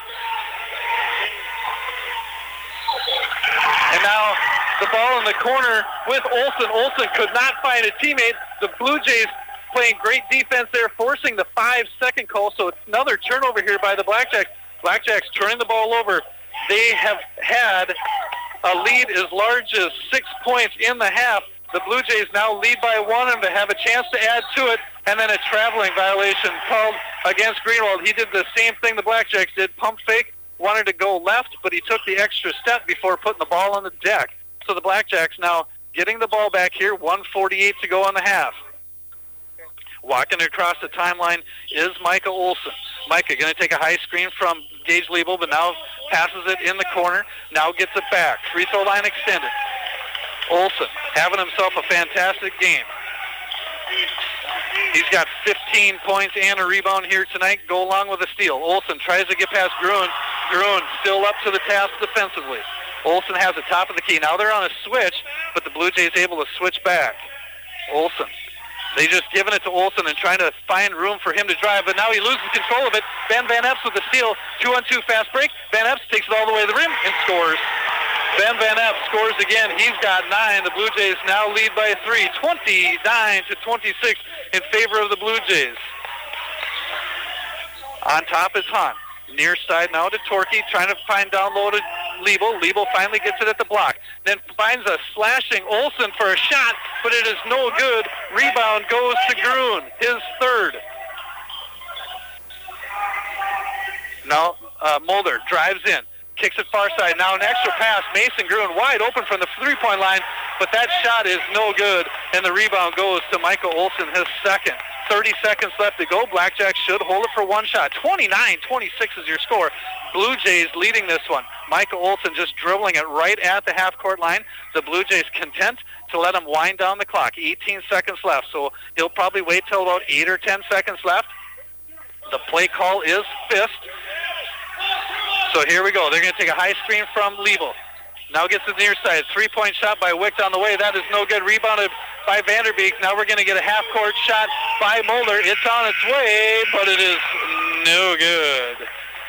And now the ball in the corner with Olson. Olson could not find a teammate. The Blue Jays playing great defense there, forcing the five-second call. So it's another turnover here by the Blackjacks. Blackjacks turning the ball over. They have had a lead as large as six points in the half. The Blue Jays now lead by one, and they have a chance to add to it. And then a traveling violation called against Greenwald. He did the same thing the Blackjacks did, pump fake. Wanted to go left, but he took the extra step before putting the ball on the deck. So the Blackjacks now getting the ball back here, one forty-eight to go on the half. Walking across the timeline is Micah Olson. Micah going to take a high screen from Gage Liebel, but now passes it in the corner. Now gets it back. Free throw line extended. Olson having himself a fantastic game. He's got fifteen points and a rebound here tonight. Go along with a steal. Olson tries to get past Gruen. Gruen still up to the task defensively. Olson has the top of the key. Now they're on a switch, but the Blue Jays able to switch back. Olson. They just giving it to Olson and trying to find room for him to drive, but now he loses control of it. Ben Van Epps with the steal. Two-on-two fast break. Van Epps takes it all the way to the rim and scores. Ben Van Epps scores again. He's got nine. The Blue Jays now lead by three, twenty-nine to twenty-six in favor of the Blue Jays. On top is Hahn. Near side now to Torkey, trying to find down low to Liebel. Liebel finally gets it at the block. Then finds a slashing Olson for a shot, but it is no good. Rebound goes to Gruen, his third. Now uh, Mulder drives in. Kicks it far side. Now an extra pass. Mason Gruen wide open from the three-point line, but that shot is no good, and the rebound goes to Michael Olson, his second. thirty seconds left to go. Blackjacks should hold it for one shot. twenty-nine twenty-six is your score. Blue Jays leading this one. Michael Olson just dribbling it right at the half-court line. The Blue Jays content to let him wind down the clock. eighteen seconds left, so he'll probably wait till about eight or ten seconds left. The play call is fist. So here we go. They're going to take a high screen from Liebel. Now gets to the near side. Three-point shot by Wick on the way. That is no good. Rebounded by Vanderbeek. Now we're going to get a half-court shot by Mulder. It's on its way, but it is no good.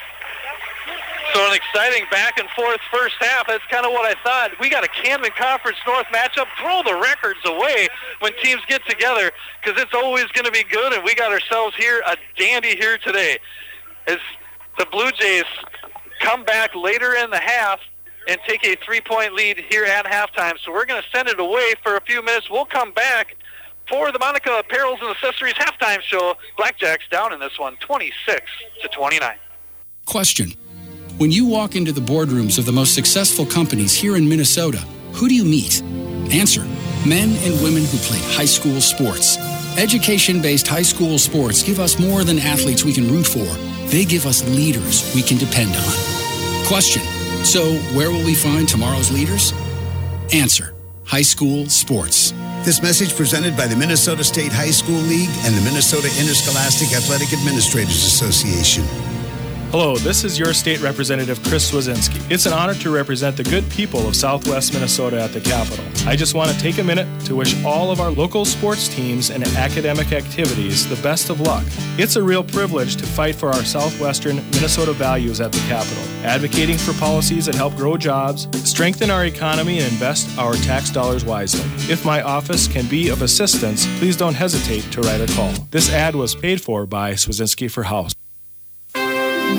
So an exciting back-and-forth first half. That's kind of what I thought. We got a Camden Conference North matchup. Throw the records away when teams get together, because it's always going to be good, and we got ourselves here a dandy here today. As the Blue Jays come back later in the half and take a three-point lead here at halftime. So we're going to send it away for a few minutes. We'll come back for the Monica Apparels and Accessories halftime show. Blackjacks down in this one, twenty-six to twenty-nine. Question. When you walk into the boardrooms of the most successful companies here in Minnesota, who do you meet? Answer. Men and women who played high school sports. Education-based high school sports give us more than athletes we can root for. They give us leaders we can depend on. Question. So, where will we find tomorrow's leaders? Answer. High school sports. This message presented by the Minnesota State High School League and the Minnesota Interscholastic Athletic Administrators Association. Hello, this is your state representative, Chris Swazinski. It's an honor to represent the good people of Southwest Minnesota at the Capitol. I just want to take a minute to wish all of our local sports teams and academic activities the best of luck. It's a real privilege to fight for our Southwestern Minnesota values at the Capitol, advocating for policies that help grow jobs, strengthen our economy, and invest our tax dollars wisely. If my office can be of assistance, please don't hesitate to write a call. This ad was paid for by Swazinski for House.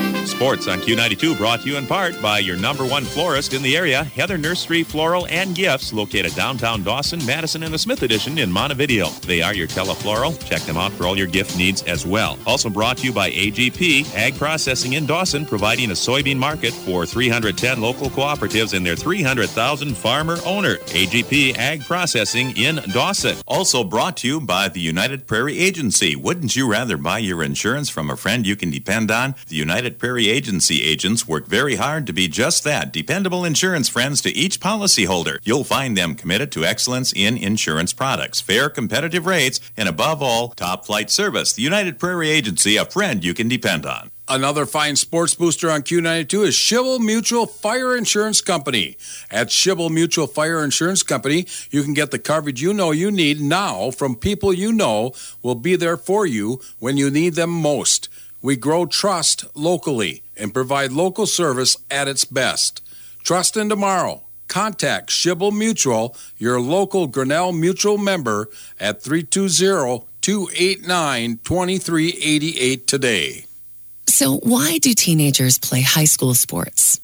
Sports on Q ninety-two brought to you in part by your number one florist in the area, Heather Nursery Floral and Gifts, located downtown Dawson, Madison, and the Smith Edition in Montevideo. They are your telefloral. Check them out for all your gift needs as well. Also brought to you by A G P, Ag Processing in Dawson, providing a soybean market for three hundred ten local cooperatives and their three hundred thousand farmer owner. A G P, Ag Processing in Dawson. Also brought to you by the United Prairie Agency. Wouldn't you rather buy your insurance from a friend you can depend on? The United Prairie Agency agents work very hard to be just that, dependable insurance friends to each policyholder. You'll find them committed to excellence in insurance products, fair competitive rates, and above all, top-flight service. The United Prairie Agency, a friend you can depend on. Another fine sports booster on Q ninety-two is Shibble Mutual Fire Insurance Company. At Shibble Mutual Fire Insurance Company, you can get the coverage you know you need now from people you know will be there for you when you need them most. We grow trust locally and provide local service at its best. Trust in tomorrow. Contact Shibble Mutual, your local Grinnell Mutual member, at three two zero, two eight nine, two three eight eight today. So why do teenagers play high school sports?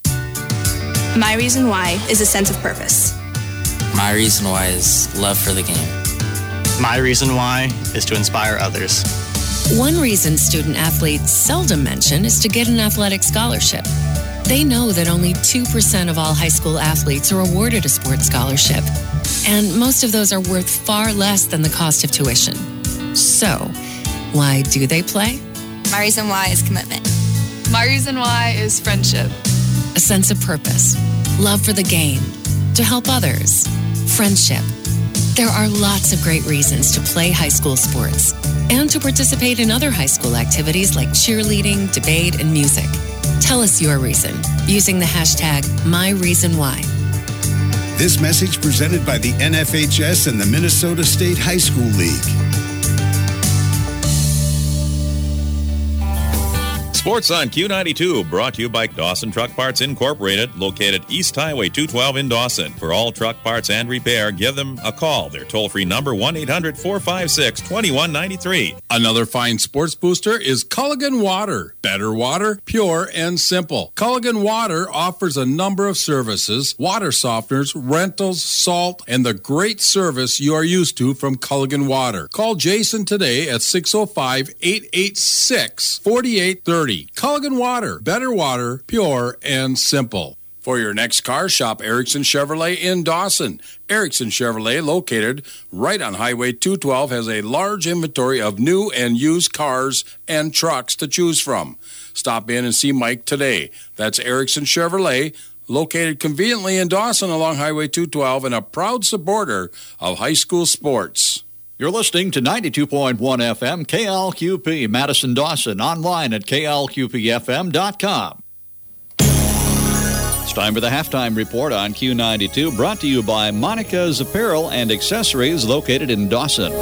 My reason why is a sense of purpose. My reason why is love for the game. My reason why is to inspire others. One reason student athletes seldom mention is to get an athletic scholarship. They know that only two percent of all high school athletes are awarded a sports scholarship, and most of those are worth far less than the cost of tuition. So, why do they play? My reason why is commitment. My reason why is friendship. A sense of purpose, love for the game, to help others, friendship. There are lots of great reasons to play high school sports and to participate in other high school activities like cheerleading, debate, and music. Tell us your reason using the hashtag MyReasonWhy. This message presented by the N F H S and the Minnesota State High School League. Sports on Q ninety-two, brought to you by Dawson Truck Parts Incorporated, located East Highway two twelve in Dawson. For all truck parts and repair, give them a call. Their toll-free number, one eight hundred, four five six, two one nine three. Another fine sports booster is Culligan Water. Better water, pure and simple. Culligan Water offers a number of services, water softeners, rentals, salt, and the great service you are used to from Culligan Water. Call Jason today at six oh five, eight eight six, four eight three oh. Culligan Water, better water, pure and simple. For your next car, shop Erickson Chevrolet in Dawson. Erickson Chevrolet, located right on Highway two twelve, has a large inventory of new and used cars and trucks to choose from. Stop in and see Mike today. That's Erickson Chevrolet, located conveniently in Dawson along Highway two twelve and a proud supporter of high school sports. You're listening to ninety-two point one F M, K L Q P, Madison Dawson, online at K L Q P F M dot com. It's time for the halftime report on Q ninety-two, brought to you by Monica's Apparel and Accessories, located in Dawson.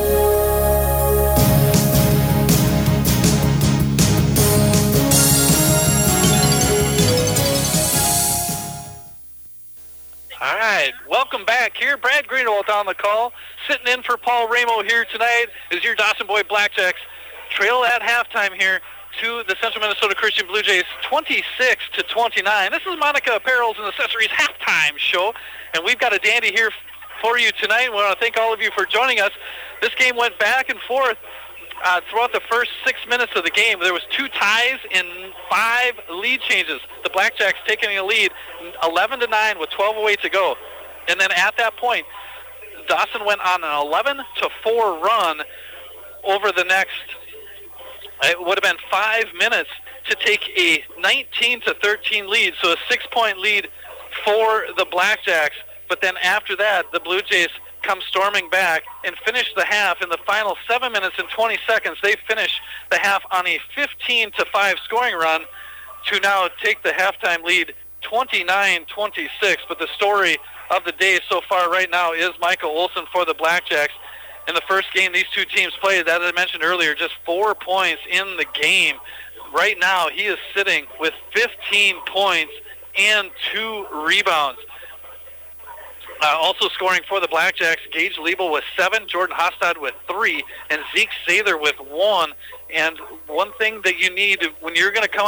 All right, welcome back here. Brad Greenwald on the call, sitting in for Paul Ramo here tonight as your Dawson Boy Blackjacks trail at halftime here to the Central Minnesota Christian Blue Jays, twenty-six to twenty-nine. This is Monica Apparels and Accessories halftime show, and we've got a dandy here for you tonight. We want to thank all of you for joining us. This game went back and forth uh, throughout the first six minutes of the game. There was two ties and five lead changes. The Blackjacks taking a lead, eleven to nine with twelve oh eight to go. And then at that point, Dawson went on an eleven to four run over the next, it would have been five minutes to take a nineteen to thirteen lead, so a six-point lead for the Blackjacks. But then after that, the Blue Jays come storming back and finish the half in the final seven minutes and twenty seconds. They finish the half on a fifteen to five scoring run to now take the halftime lead twenty-nine twenty-six. But the story of the day so far right now is Michael Olson for the Blackjacks. In the first game these two teams played, as I mentioned earlier, just four points in the game. Right now he is sitting with fifteen points and two rebounds. Uh, also scoring for the Blackjacks, Gage Liebel with seven, Jordan Hostad with three, and Zeke Sather with one. And one thing that you need when you're going to come out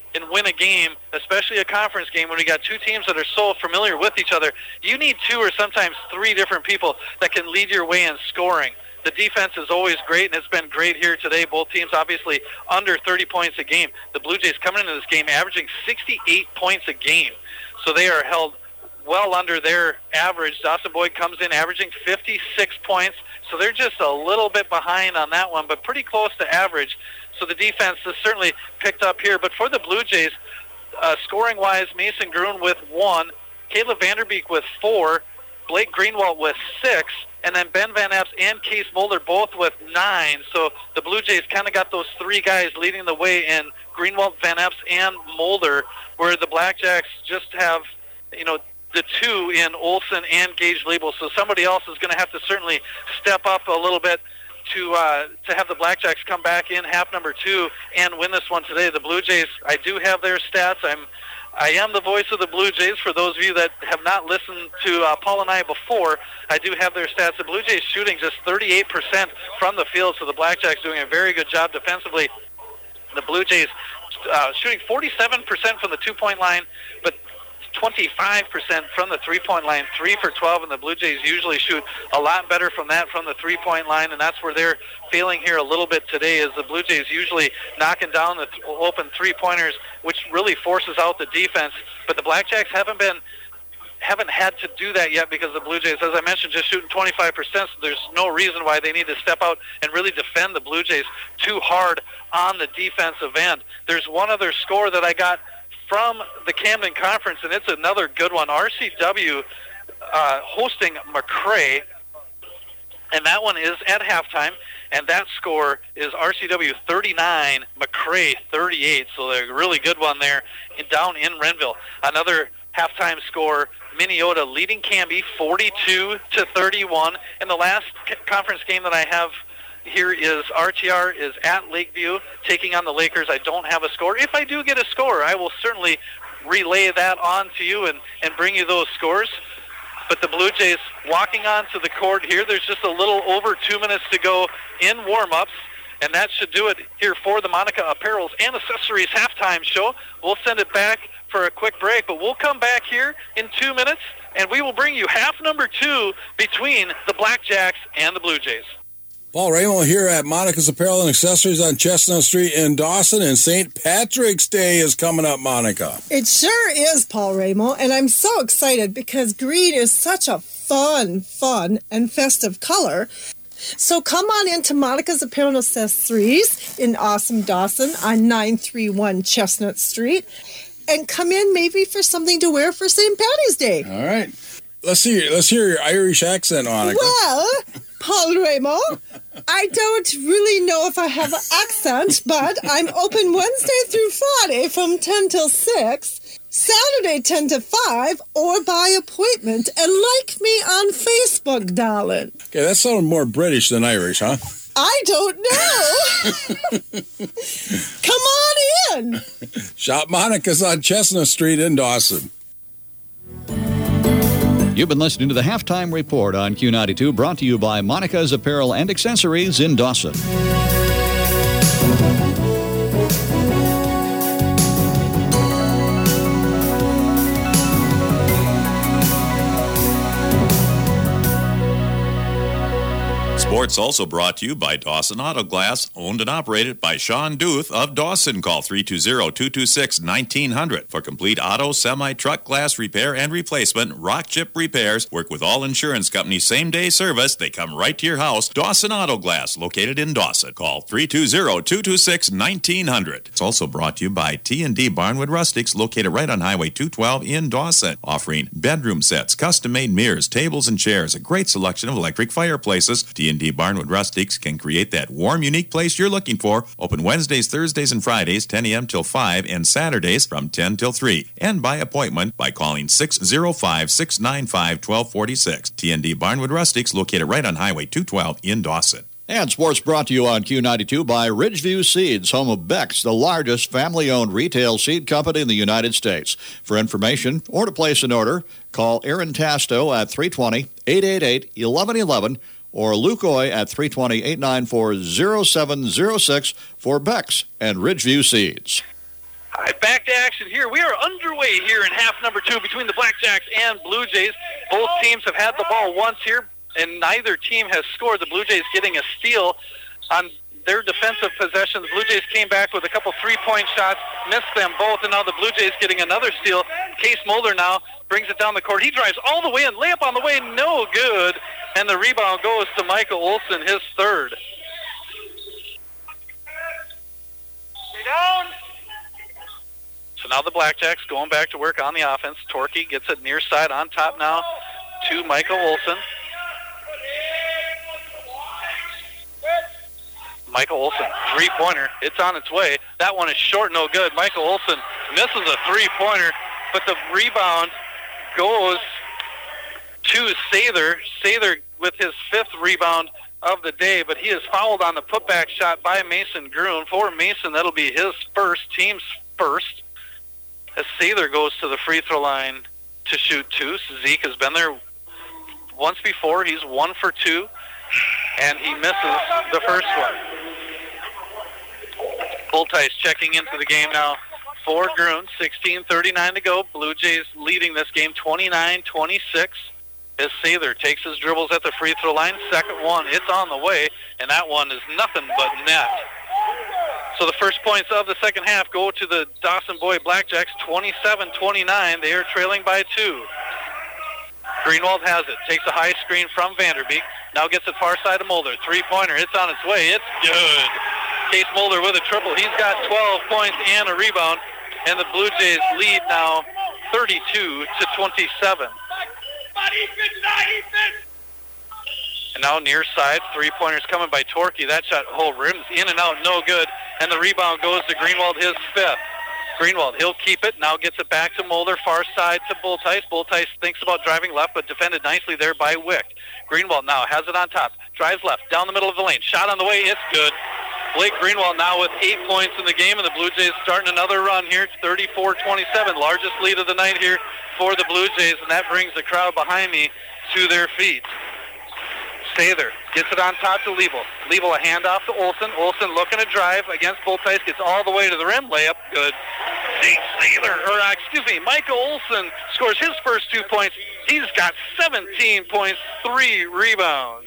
and win a game, especially a conference game when we got two teams that are so familiar with each other, you need two or sometimes three different people that can lead your way in scoring. The defense is always great, and it's been great here today. Both teams obviously under thirty points a game. The Blue Jays coming into this game averaging sixty-eight points a game, so they are held well under their average. Dawson Boyd comes in averaging fifty-six points, so they're just a little bit behind on that one, but pretty close to average. So the defense has certainly picked up here. But for the Blue Jays, uh, scoring-wise, Mason Gruen with one, Caleb Vanderbeek with four, Blake Greenwald with six, and then Ben Van Apps and Case Mulder both with nine. So the Blue Jays kind of got those three guys leading the way in Greenwald, Van Apps, and Mulder, where the Blackjacks just have, you know, the two in Olsen and Gage Label. So somebody else is going to have to certainly step up a little bit to uh, to have the Blackjacks come back in half number two and win this one today. The Blue Jays, I do have their stats. I'm I am the voice of the Blue Jays. For those of you that have not listened to uh, Paul and I before, I do have their stats. The Blue Jays shooting just thirty-eight percent from the field, so the Blackjacks doing a very good job defensively. The Blue Jays uh, shooting forty-seven percent from the two-point line, but twenty-five percent from the three-point line, three for twelve, and the Blue Jays usually shoot a lot better from that, from the three-point line, and that's where they're failing here a little bit today, is the Blue Jays usually knocking down the th- open three-pointers, which really forces out the defense. But the Blackjacks haven't been haven't had to do that yet, because the Blue Jays, as I mentioned, just shooting twenty-five percent, so there's no reason why they need to step out and really defend the Blue Jays too hard on the defensive end. There's one other score that I got from the Camden Conference, and it's another good one. R C W uh, hosting McRae, and that one is at halftime, and that score is R C W thirty-nine, McRae thirty-eight, so a really good one there in, down in Renville. Another halftime score, Minneota leading Canby forty-two to thirty-one, and the last conference game that I have here is R T R is at Lakeview taking on the Lakers. I don't have a score. If I do get a score, I will certainly relay that on to you and, and bring you those scores. But the Blue Jays walking onto the court here. There's just a little over two minutes to go in warm-ups, and that should do it here for the Monica Apparels and Accessories halftime show. We'll send it back for a quick break, but we'll come back here in two minutes, and we will bring you half number two between the Blackjacks and the Blue Jays. Paul Ramo here at Monica's Apparel and Accessories on Chestnut Street in Dawson, and Saint Patrick's Day is coming up, Monica. It sure is, Paul Ramo, and I'm so excited because green is such a fun, fun, and festive color. So come on into Monica's Apparel and Accessories in Awesome Dawson on nine thirty-one Chestnut Street, and come in maybe for something to wear for Saint Patty's Day. All right. Let's hear, let's hear your Irish accent, Monica. Well, Paul Ramo, I don't really know if I have an accent, but I'm open Wednesday through Friday from ten till six, Saturday ten to five, or by appointment, and like me on Facebook, darling. Okay, that sounded more British than Irish, huh? I don't know. Come on in. Shop Monica's on Chestnut Street in Dawson. You've been listening to the Halftime Report on Q ninety-two, brought to you by Monica's Apparel and Accessories in Dawson. Sports also brought to you by Dawson Auto Glass, owned and operated by Sean Duth of Dawson. Call three two zero, two two six, one nine zero zero for complete auto, semi-truck glass repair and replacement. Rock Chip Repairs work with all insurance companies, same-day service. They come right to your house. Dawson Auto Glass, located in Dawson. Call three two zero, two two six, one nine zero zero. It's also brought to you by T and D Barnwood Rustics, located right on Highway two twelve in Dawson, offering bedroom sets, custom-made mirrors, tables, and chairs, a great selection of electric fireplaces. T and D Barnwood Rustics can create that warm, unique place you're looking for. Open Wednesdays, Thursdays, and Fridays, ten a.m. till five, and Saturdays from ten till three. And by appointment by calling six oh five, six nine five, one two four six. T and D Barnwood Rustics, located right on Highway two twelve in Dawson. And sports brought to you on Q ninety-two by Ridgeview Seeds, home of Beck's, the largest family-owned retail seed company in the United States. For information or to place an order, call Aaron Tasto at three two zero, eight eight eight, one one one one or Luke Oy at three two zero, eight nine four, zero seven zero six for Beck's and Ridgeview Seeds. All right, back to action here. We are underway here in half number two between the Blackjacks and Blue Jays. Both teams have had the ball once here, and neither team has scored. The Blue Jays getting a steal on their defensive possession. The Blue Jays came back with a couple three-point shots, missed them both, and now the Blue Jays getting another steal. Case Mulder now brings it down the court. He drives all the way in, layup on the way, no good, and the rebound goes to Michael Olson, his third. Down. So now the Blackjacks going back to work on the offense. Torkey gets it near side on top now to Michael Olson. Michael Olson, three-pointer. It's on its way. That one is short, no good. Michael Olson misses a three-pointer, but the rebound goes to Sather. Sather with his fifth rebound of the day, but he is fouled on the putback shot by Mason Gruen. For Mason, that'll be his first, team's first, as Sather goes to the free throw line to shoot two. Zeke has been there once before. He's one for two, and he misses the first one. Bullties checking into the game now for Gruen. sixteen thirty-nine to go. Blue Jays leading this game twenty-nine twenty-six. As Sather takes his dribbles at the free throw line. Second one, it's on the way, and that one is nothing but net. So the first points of the second half go to the Dawson Boy Blackjacks, twenty-seven twenty-nine. They are trailing by two. Greenwald has it, takes a high screen from Vanderbeek, now gets it far side to Mulder. Three-pointer, it's on its way, it's good. Case Mulder with a triple. He's got twelve points and a rebound, and the Blue Jays lead now thirty-two to twenty-seven. And now near side, three-pointers coming by Torkey. That shot, oh, rims in and out, no good. And the rebound goes to Greenwald, his fifth. Greenwald, he'll keep it, now gets it back to Mulder, far side to Bulltice. Bulltice thinks about driving left, but defended nicely there by Wick. Greenwald now has it on top, drives left, down the middle of the lane. Shot on the way, it's good. Blake Greenwald now with eight points in the game, and the Blue Jays starting another run here. It's thirty-four twenty-seven, largest lead of the night here for the Blue Jays, and that brings the crowd behind me to their feet. Sather gets it on top to Liebel. Liebel a handoff to Olson. Olson looking to drive against Bulltice, gets all the way to the rim. Layup, good. Nate Sather, or uh, excuse me, Michael Olson scores his first two points. He's got seventeen points, three rebounds.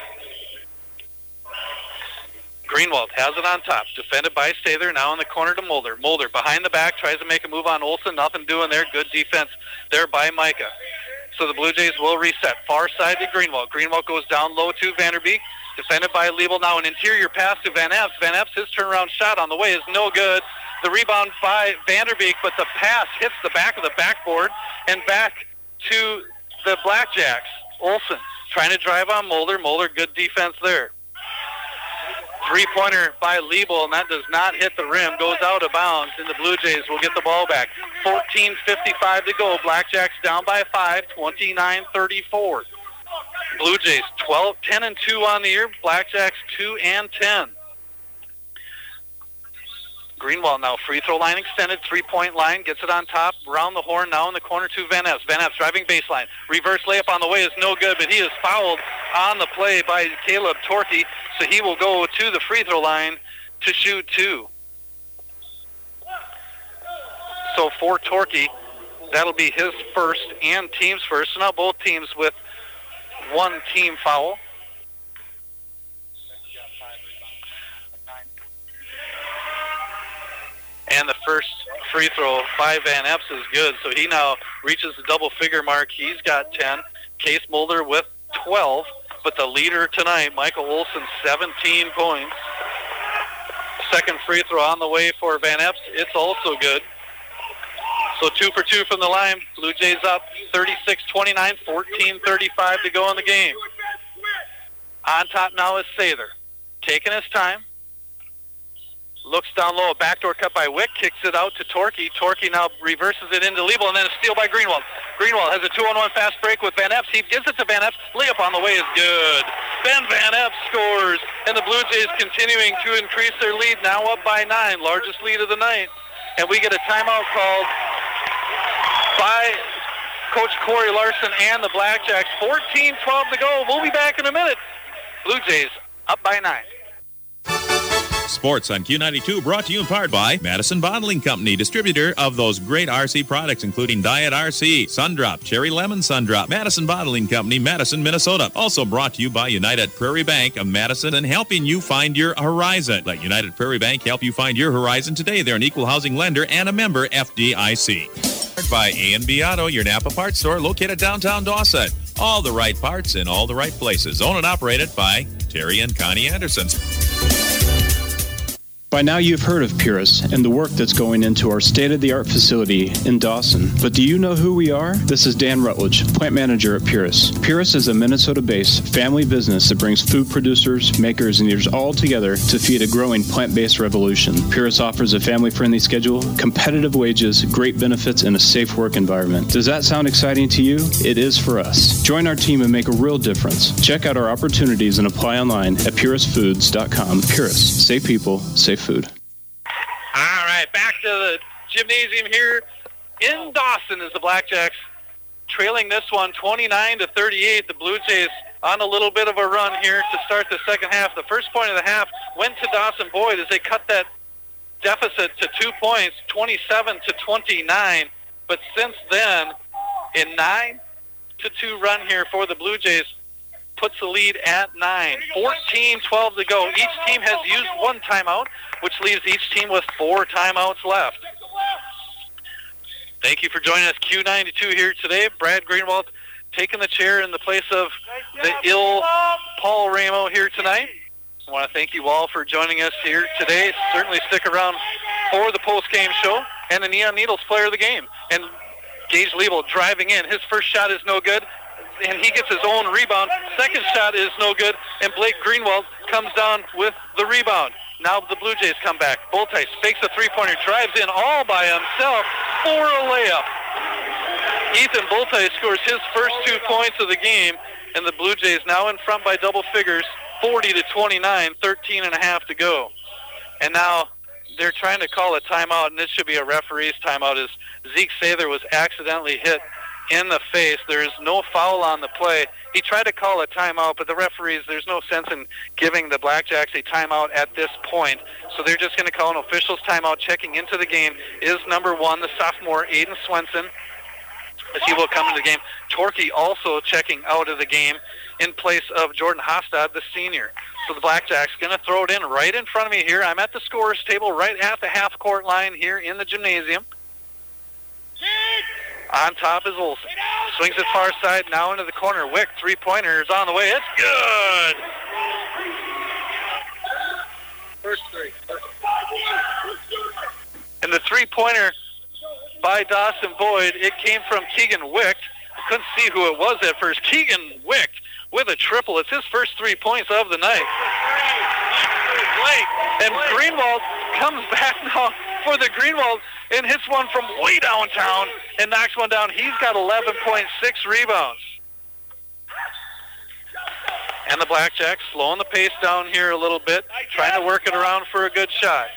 Greenwald has it on top, defended by Sather, now in the corner to Mulder. Mulder behind the back, tries to make a move on Olson, nothing doing there. Good defense there by Micah. So the Blue Jays will reset. Far side to Greenwald. Greenwald goes down low to Vanderbeek, defended by Liebel. Now an interior pass to Van Epps. Van Epps, his turnaround shot on the way is no good. The rebound by Vanderbeek, but the pass hits the back of the backboard and back to the Blackjacks. Olson trying to drive on Mulder. Mulder, good defense there. Three-pointer by Liebel, and that does not hit the rim. Goes out of bounds, and the Blue Jays will get the ball back. fourteen fifty-five to go. Blackjacks down by five, twenty-nine thirty-four. Blue Jays twelve, ten and two on the year. Blackjacks two and ten. Greenwald now free throw line extended, three-point line, gets it on top, around the horn, now in the corner to Van Epps. Van Epps driving baseline. Reverse layup on the way is no good, but he is fouled on the play by Caleb Torkey, so he will go to the free throw line to shoot two. So for Torkey, that'll be his first and team's first. So now both teams with one team foul. And the first free throw by Van Epps is good. So he now reaches the double-figure mark. He's got ten. Case Mulder with twelve. But the leader tonight, Michael Olson, seventeen points. Second free throw on the way for Van Epps. It's also good. So two for two from the line. Blue Jays up thirty-six twenty-nine, fourteen thirty-five to go in the game. On top now is Sather. Taking his time. Looks down low, a backdoor cut by Wick, kicks it out to Torkey. Torkey now reverses it into Liebel, and then a steal by Greenwald. Greenwald has a two-on-one fast break with Van Epps. He gives it to Van Epps. Layup on the way is good. Ben Van Epps scores, and the Blue Jays continuing to increase their lead, now up by nine, largest lead of the night. And we get a timeout called by Coach Corey Larson and the Blackjacks. fourteen twelve to go. We'll be back in a minute. Blue Jays up by nine. Sports on Q ninety-two brought to you in part by Madison Bottling Company, distributor of those great R C products, including Diet R C, Sundrop, Cherry Lemon Sundrop. Madison Bottling Company, Madison, Minnesota. Also brought to you by United Prairie Bank of Madison and helping you find your horizon. Let United Prairie Bank help you find your horizon today. They're an equal housing lender and a member F D I C. By A and B Auto, your Napa parts store located downtown Dawson. All the right parts in all the right places. Owned and operated by Terry and Connie Anderson. By now you've heard of Purus and the work that's going into our state-of-the-art facility in Dawson. But do you know who we are? This is Dan Rutledge, plant manager at Purus. Purus is a Minnesota-based family business that brings food producers, makers, and eaters all together to feed a growing plant-based revolution. Purus offers a family-friendly schedule, competitive wages, great benefits, and a safe work environment. Does that sound exciting to you? It is for us. Join our team and make a real difference. Check out our opportunities and apply online at purus foods dot com. Purus. Safe people, safe food. All right, back to the gymnasium here in Dawson as the Blackjacks trailing this one twenty-nine to thirty-eight. The Blue Jays on a little bit of a run here to start the second half. The first point of the half went to Dawson Boyd as they cut that deficit to two points, twenty-seven to twenty-nine. But since then, in nine to two run here for the Blue Jays, puts the lead at nine. fourteen twelve to go. Each team has used one timeout, which leaves each team with four timeouts left. Thank you for joining us, Q ninety-two here today. Brad Greenwald taking the chair in the place of the ill Paul Ramo here tonight. I want to thank you all for joining us here today. Certainly stick around for the post-game show and the Neon Needles player of the game. And Gage Liebel driving in. His first shot is no good, and he gets his own rebound. Second shot is no good, and Blake Greenwald comes down with the rebound. Now the Blue Jays come back. Bultice fakes a three-pointer, drives in all by himself for a layup. Ethan Bultice scores his first two points of the game, and the Blue Jays now in front by double figures, forty to twenty-nine, thirteen and a half to go. And now they're trying to call a timeout, and this should be a referee's timeout, as Zeke Sather was accidentally hit in the face. There is no foul on the play. He tried to call a timeout, but the referees, there's no sense in giving the Blackjacks a timeout at this point. So they're just going to call an official's timeout. Checking into the game is number one, the sophomore, Aiden Swenson, as he will come into the game. Torkey also checking out of the game in place of Jordan Hostad, the senior. So the Blackjacks going to throw it in right in front of me here. I'm at the scorer's table right at the half-court line here in the gymnasium. On top is Olsen. Swings it far side, now into the corner. Wick, three-pointer is on the way. It's good! First three. And the three-pointer by Dawson Boyd, it came from Keegan Wick. I couldn't see who it was at first. Keegan Wick with a triple. It's his first three points of the night. And Greenwald comes back now for the Greenwald and hits one from way downtown and knocks one down. He's got eleven point six rebounds. And the Blackjacks slowing the pace down here a little bit, trying to work it around for a good shot.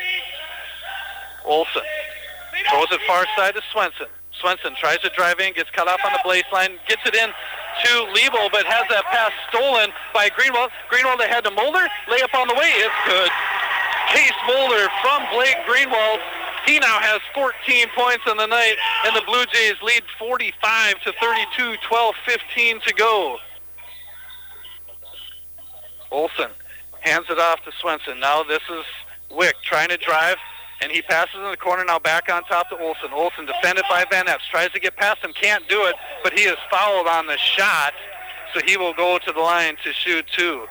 Olsen throws it far side to Swenson. Swenson tries to drive in, gets cut off on the baseline, gets it in to Liebel, but has that pass stolen by Greenwald. Greenwald ahead to Mulder. Layup on the way. It's good. Case Mulder from Blake Greenwald. He now has fourteen points on the night, and the Blue Jays lead forty-five to thirty-two, twelve fifteen to go. Olsen hands it off to Swenson. Now this is Wick trying to drive, and he passes in the corner, now back on top to Olsen. Olsen defended by Van Epps. Tries to get past him, can't do it, but he is fouled on the shot, so he will go to the line to shoot two.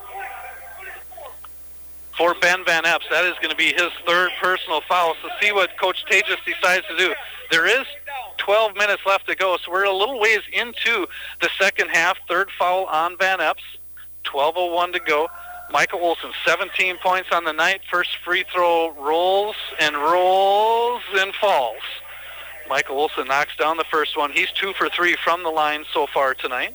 For Ben Van Epps, that is going to be his third personal foul. So see what Coach Tejas decides to do. There is twelve minutes left to go, so we're a little ways into the second half. Third foul on Van Epps. twelve oh one to go. Michael Olsen, seventeen points on the night. First free throw rolls and rolls and falls. Michael Olsen knocks down the first one. He's two for three from the line so far tonight.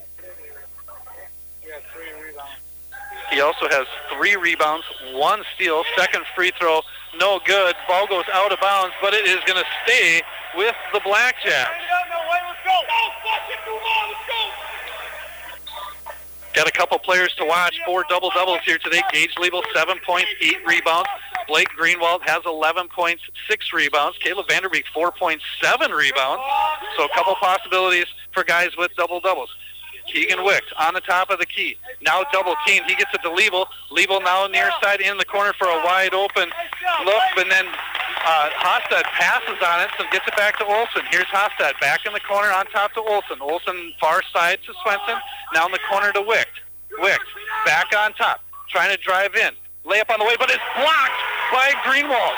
He also has three rebounds, one steal, second free throw, no good. Ball goes out of bounds, but it is going to stay with the Blackjacks. Got a couple players to watch. Four double-doubles here today. Gage Liebel, seven points, eight rebounds. Blake Greenwald has eleven points, six rebounds. Caleb Vanderbeek, four point seven rebounds. So a couple possibilities for guys with double-doubles. Keegan Wick on the top of the key. Now double teamed. He gets it to Liebel. Liebel now near side in the corner for a wide open look, and then uh, Hostad passes on it, so gets it back to Olsen. Here's Hostad back in the corner on top to Olsen. Olsen far side to Swenson. Now in the corner to Wick. Wick back on top, trying to drive in. Layup on the way, but it's blocked by Greenwald.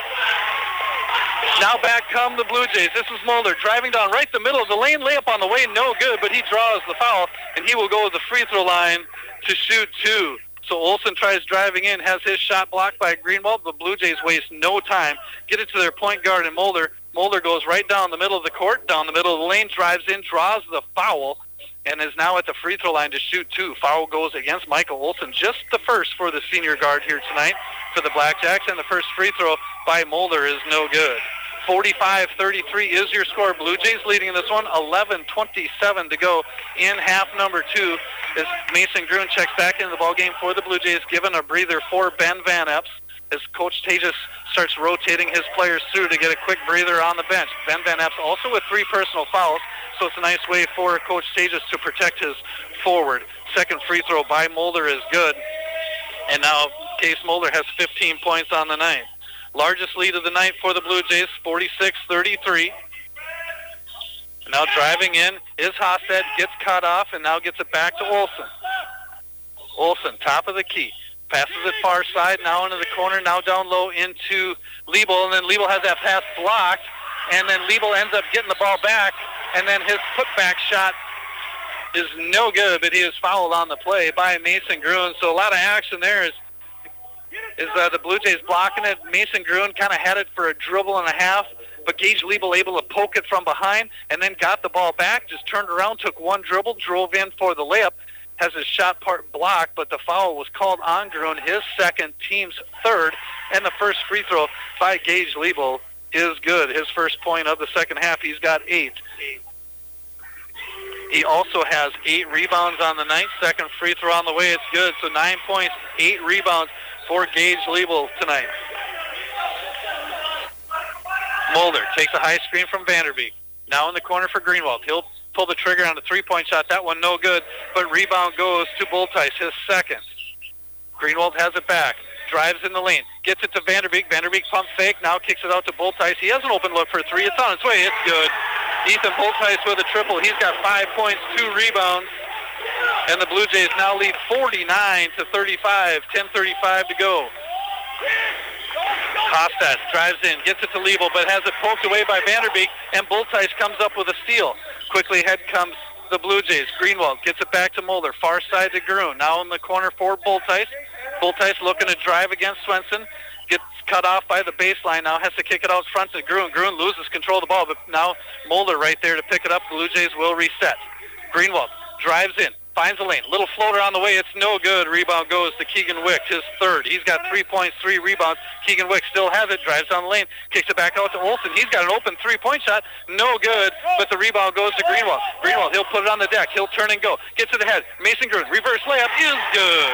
Now back come the Blue Jays. This is Mulder driving down right the middle of the lane. Layup on the way, no good, but he draws the foul, and he will go to the free throw line to shoot two. So Olsen tries driving in, has his shot blocked by Greenwald. The Blue Jays waste no time. Get it to their point guard and Mulder. Mulder goes right down the middle of the court, down the middle of the lane, drives in, draws the foul, and is now at the free throw line to shoot two. Foul goes against Michael Olsen, just the first for the senior guard here tonight for the Blackjacks, and the first free throw by Mulder is no good. forty-five thirty-three is your score. Blue Jays leading in this one. eleven twenty-seven to go in half number two as Mason Gruen checks back into the ballgame for the Blue Jays, given a breather for Ben Van Epps as Coach Tejas starts rotating his players through to get a quick breather on the bench. Ben Van Epps also with three personal fouls, so it's a nice way for Coach Tejas to protect his forward. Second free throw by Mulder is good, and now Case Mulder has fifteen points on the night. Largest lead of the night for the Blue Jays, forty-six thirty-three. Now driving in is Hostad, gets cut off, and now gets it back to Olsen. Olsen, top of the key. Passes it far side, now into the corner, now down low into Liebel, and then Liebel has that pass blocked, and then Liebel ends up getting the ball back, and then his putback shot is no good, but he is fouled on the play by Mason Gruen. So a lot of action there is is uh, the Blue Jays blocking it. Mason Gruen kind of had it for a dribble and a half, but Gage Liebel able to poke it from behind and then got the ball back, just turned around, took one dribble, drove in for the layup, has his shot part blocked, but the foul was called on Gruen, his second, team's third, and the first free throw by Gage Liebel is good. His first point of the second half, he's got eight. He also has eight rebounds on the night. Second free throw on the way, it's good. So nine points, eight rebounds for Gage Liebel tonight. Mulder takes a high screen from Vanderbeek. Now in the corner for Greenwald. He'll pull the trigger on the three-point shot. That one no good, but rebound goes to Bultice, his second. Greenwald has it back. Drives in the lane. Gets it to Vanderbeek. Vanderbeek pump fake. Now kicks it out to Bultice. He has an open look for three. It's on its way. It's good. Ethan Bultice with a triple. He's got five points, two rebounds. And the Blue Jays now lead forty-nine to thirty-five. ten thirty-five to go. Hostad drives in, gets it to Liebel, but has it poked away by Vanderbeek, and Bultice comes up with a steal. Quickly ahead comes the Blue Jays. Greenwald gets it back to Mulder. Far side to Gruen. Now in the corner for Bultice. Bultice looking to drive against Swenson. Gets cut off by the baseline. Now has to kick it out front to Gruen. Gruen loses control of the ball, but now Mulder right there to pick it up. Blue Jays will reset. Greenwald drives in. Finds a lane. Little floater on the way. It's no good. Rebound goes to Keegan Wick, his third. He's got three points, three rebounds. Keegan Wick still has it. Drives down the lane. Kicks it back out to Olsen. He's got an open three-point shot. No good, but the rebound goes to Greenwald. Greenwald, he'll put it on the deck. He'll turn and go. Gets to the head. Mason Gruen, reverse layup is good.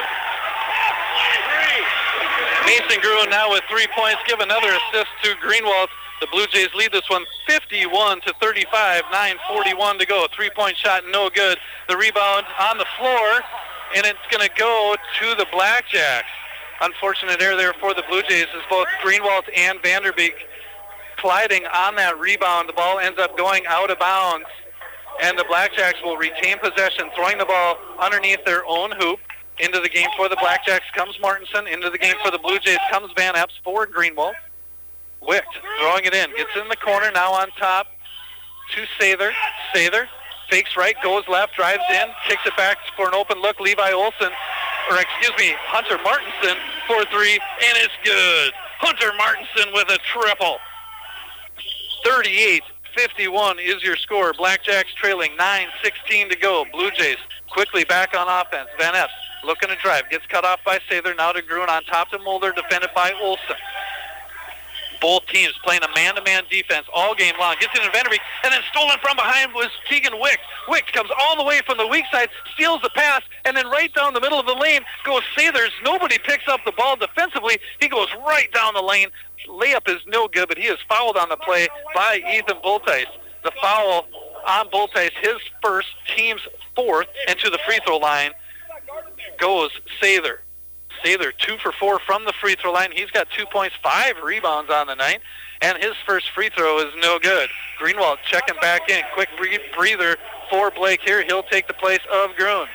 Mason Gruen now with three points. Give another assist to Greenwald. The Blue Jays lead this one fifty-one to thirty-five, nine forty-one to go. Three-point shot, no good. The rebound on the floor, and it's going to go to the Blackjacks. Unfortunate error there for the Blue Jays as both Greenwald and Vanderbeek colliding on that rebound. The ball ends up going out of bounds, and the Blackjacks will retain possession, throwing the ball underneath their own hoop. Into the game for the Blackjacks comes Martinson. Into the game for the Blue Jays comes Van Epps for Greenwald. Wick throwing it in. Gets in the corner. Now on top to Sather. Sather fakes right, goes left, drives in, kicks it back for an open look. Levi Olsen, or excuse me, Hunter Martinson for three, and it's good. Hunter Martinson with a triple. thirty-eight fifty-one is your score. Blackjacks trailing, nine sixteen to go. Blue Jays quickly back on offense. Van Epps looking to drive. Gets cut off by Sather. Now to Gruen on top to Mulder, defended by Olsen. Both teams playing a man-to-man defense all game long. Gets into Vanderbeek, and then stolen from behind was Keegan Wick. Wick comes all the way from the weak side, steals the pass, and then right down the middle of the lane goes Sathers. Nobody picks up the ball defensively. He goes right down the lane. Layup is no good, but he is fouled on the play by Ethan Bultice. The foul on Bultice, his first, team's fourth, and to the free throw line goes Sather. Sather, two for four from the free throw line. He's got two points, five rebounds on the night, and his first free throw is no good. Greenwald checking back in. Quick breather for Blake here. He'll take the place of Gruen.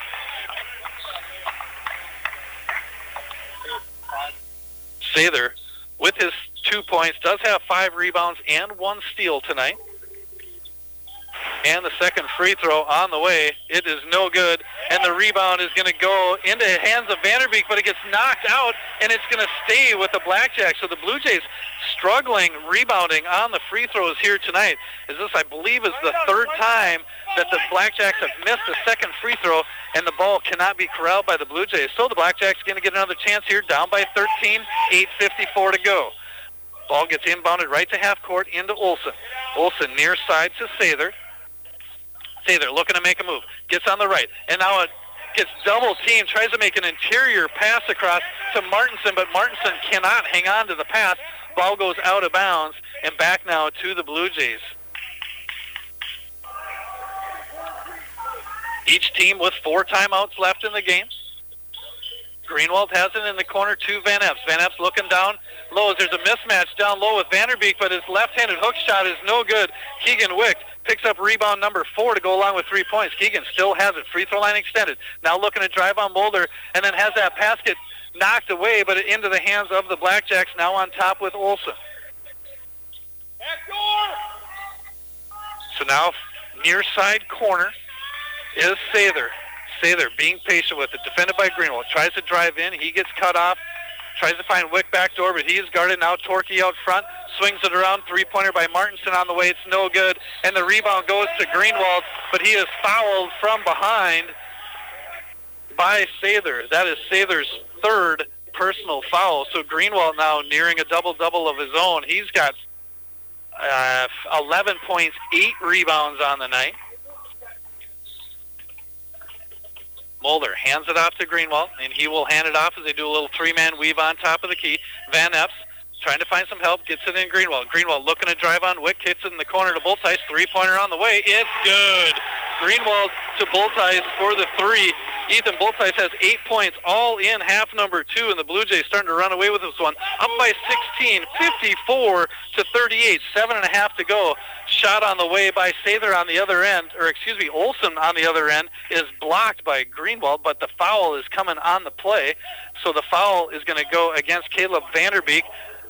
Sather, with his two points, does have five rebounds and one steal tonight. And the second free throw on the way. It is no good. And the rebound is going to go into the hands of Vanderbeek, but it gets knocked out, and it's going to stay with the Blackjacks. So the Blue Jays struggling rebounding on the free throws here tonight. As this, I believe, is the third time that the Blackjacks have missed a second free throw, and the ball cannot be corralled by the Blue Jays. So the Blackjacks going to get another chance here, down by thirteen, eight fifty-four to go. Ball gets inbounded right to half court into Olsen. Olsen near side to Sather. Sather looking to make a move. Gets on the right. And now it gets double teamed. Tries to make an interior pass across to Martinson, but Martinson cannot hang on to the pass. Ball goes out of bounds and back now to the Blue Jays. Each team with four timeouts left in the game. Greenwald has it in the corner to Van Epps. Van Epps looking down low. There's a mismatch down low with Vanderbeek, but his left-handed hook shot is no good. Keegan Wick picks up rebound number four to go along with three points. Keegan still has it. Free throw line extended. Now looking to drive on Mulder, and then has that pass get knocked away, but into the hands of the Blackjacks, now on top with Olsen. So now near side corner is Sather. Sather being patient with it, defended by Greenwald. Tries to drive in. He gets cut off. Tries to find Wick back door, but he is guarded now. Torkey out front. Swings it around. Three-pointer by Martinson on the way. It's no good. And the rebound goes to Greenwald, but he is fouled from behind by Sather. That is Sather's third personal foul. So Greenwald now nearing a double-double of his own. He's got uh, eleven points, eight rebounds on the night. Mulder hands it off to Greenwald, and he will hand it off as they do a little three-man weave on top of the key. Van Epps trying to find some help, gets it in Greenwald. Greenwald looking to drive on Wick, hits it in the corner to Bultice. Three-pointer on the way. It's good. Greenwald to Bultice for the three. Ethan Bultice has eight points, all in half number two, and the Blue Jays starting to run away with this one. Up by sixteen, fifty-four to thirty-eight, seven and a half to go. Shot on the way by Sather on the other end, or excuse me, Olsen on the other end, is blocked by Greenwald, but the foul is coming on the play. So the foul is going to go against Caleb Vanderbeek.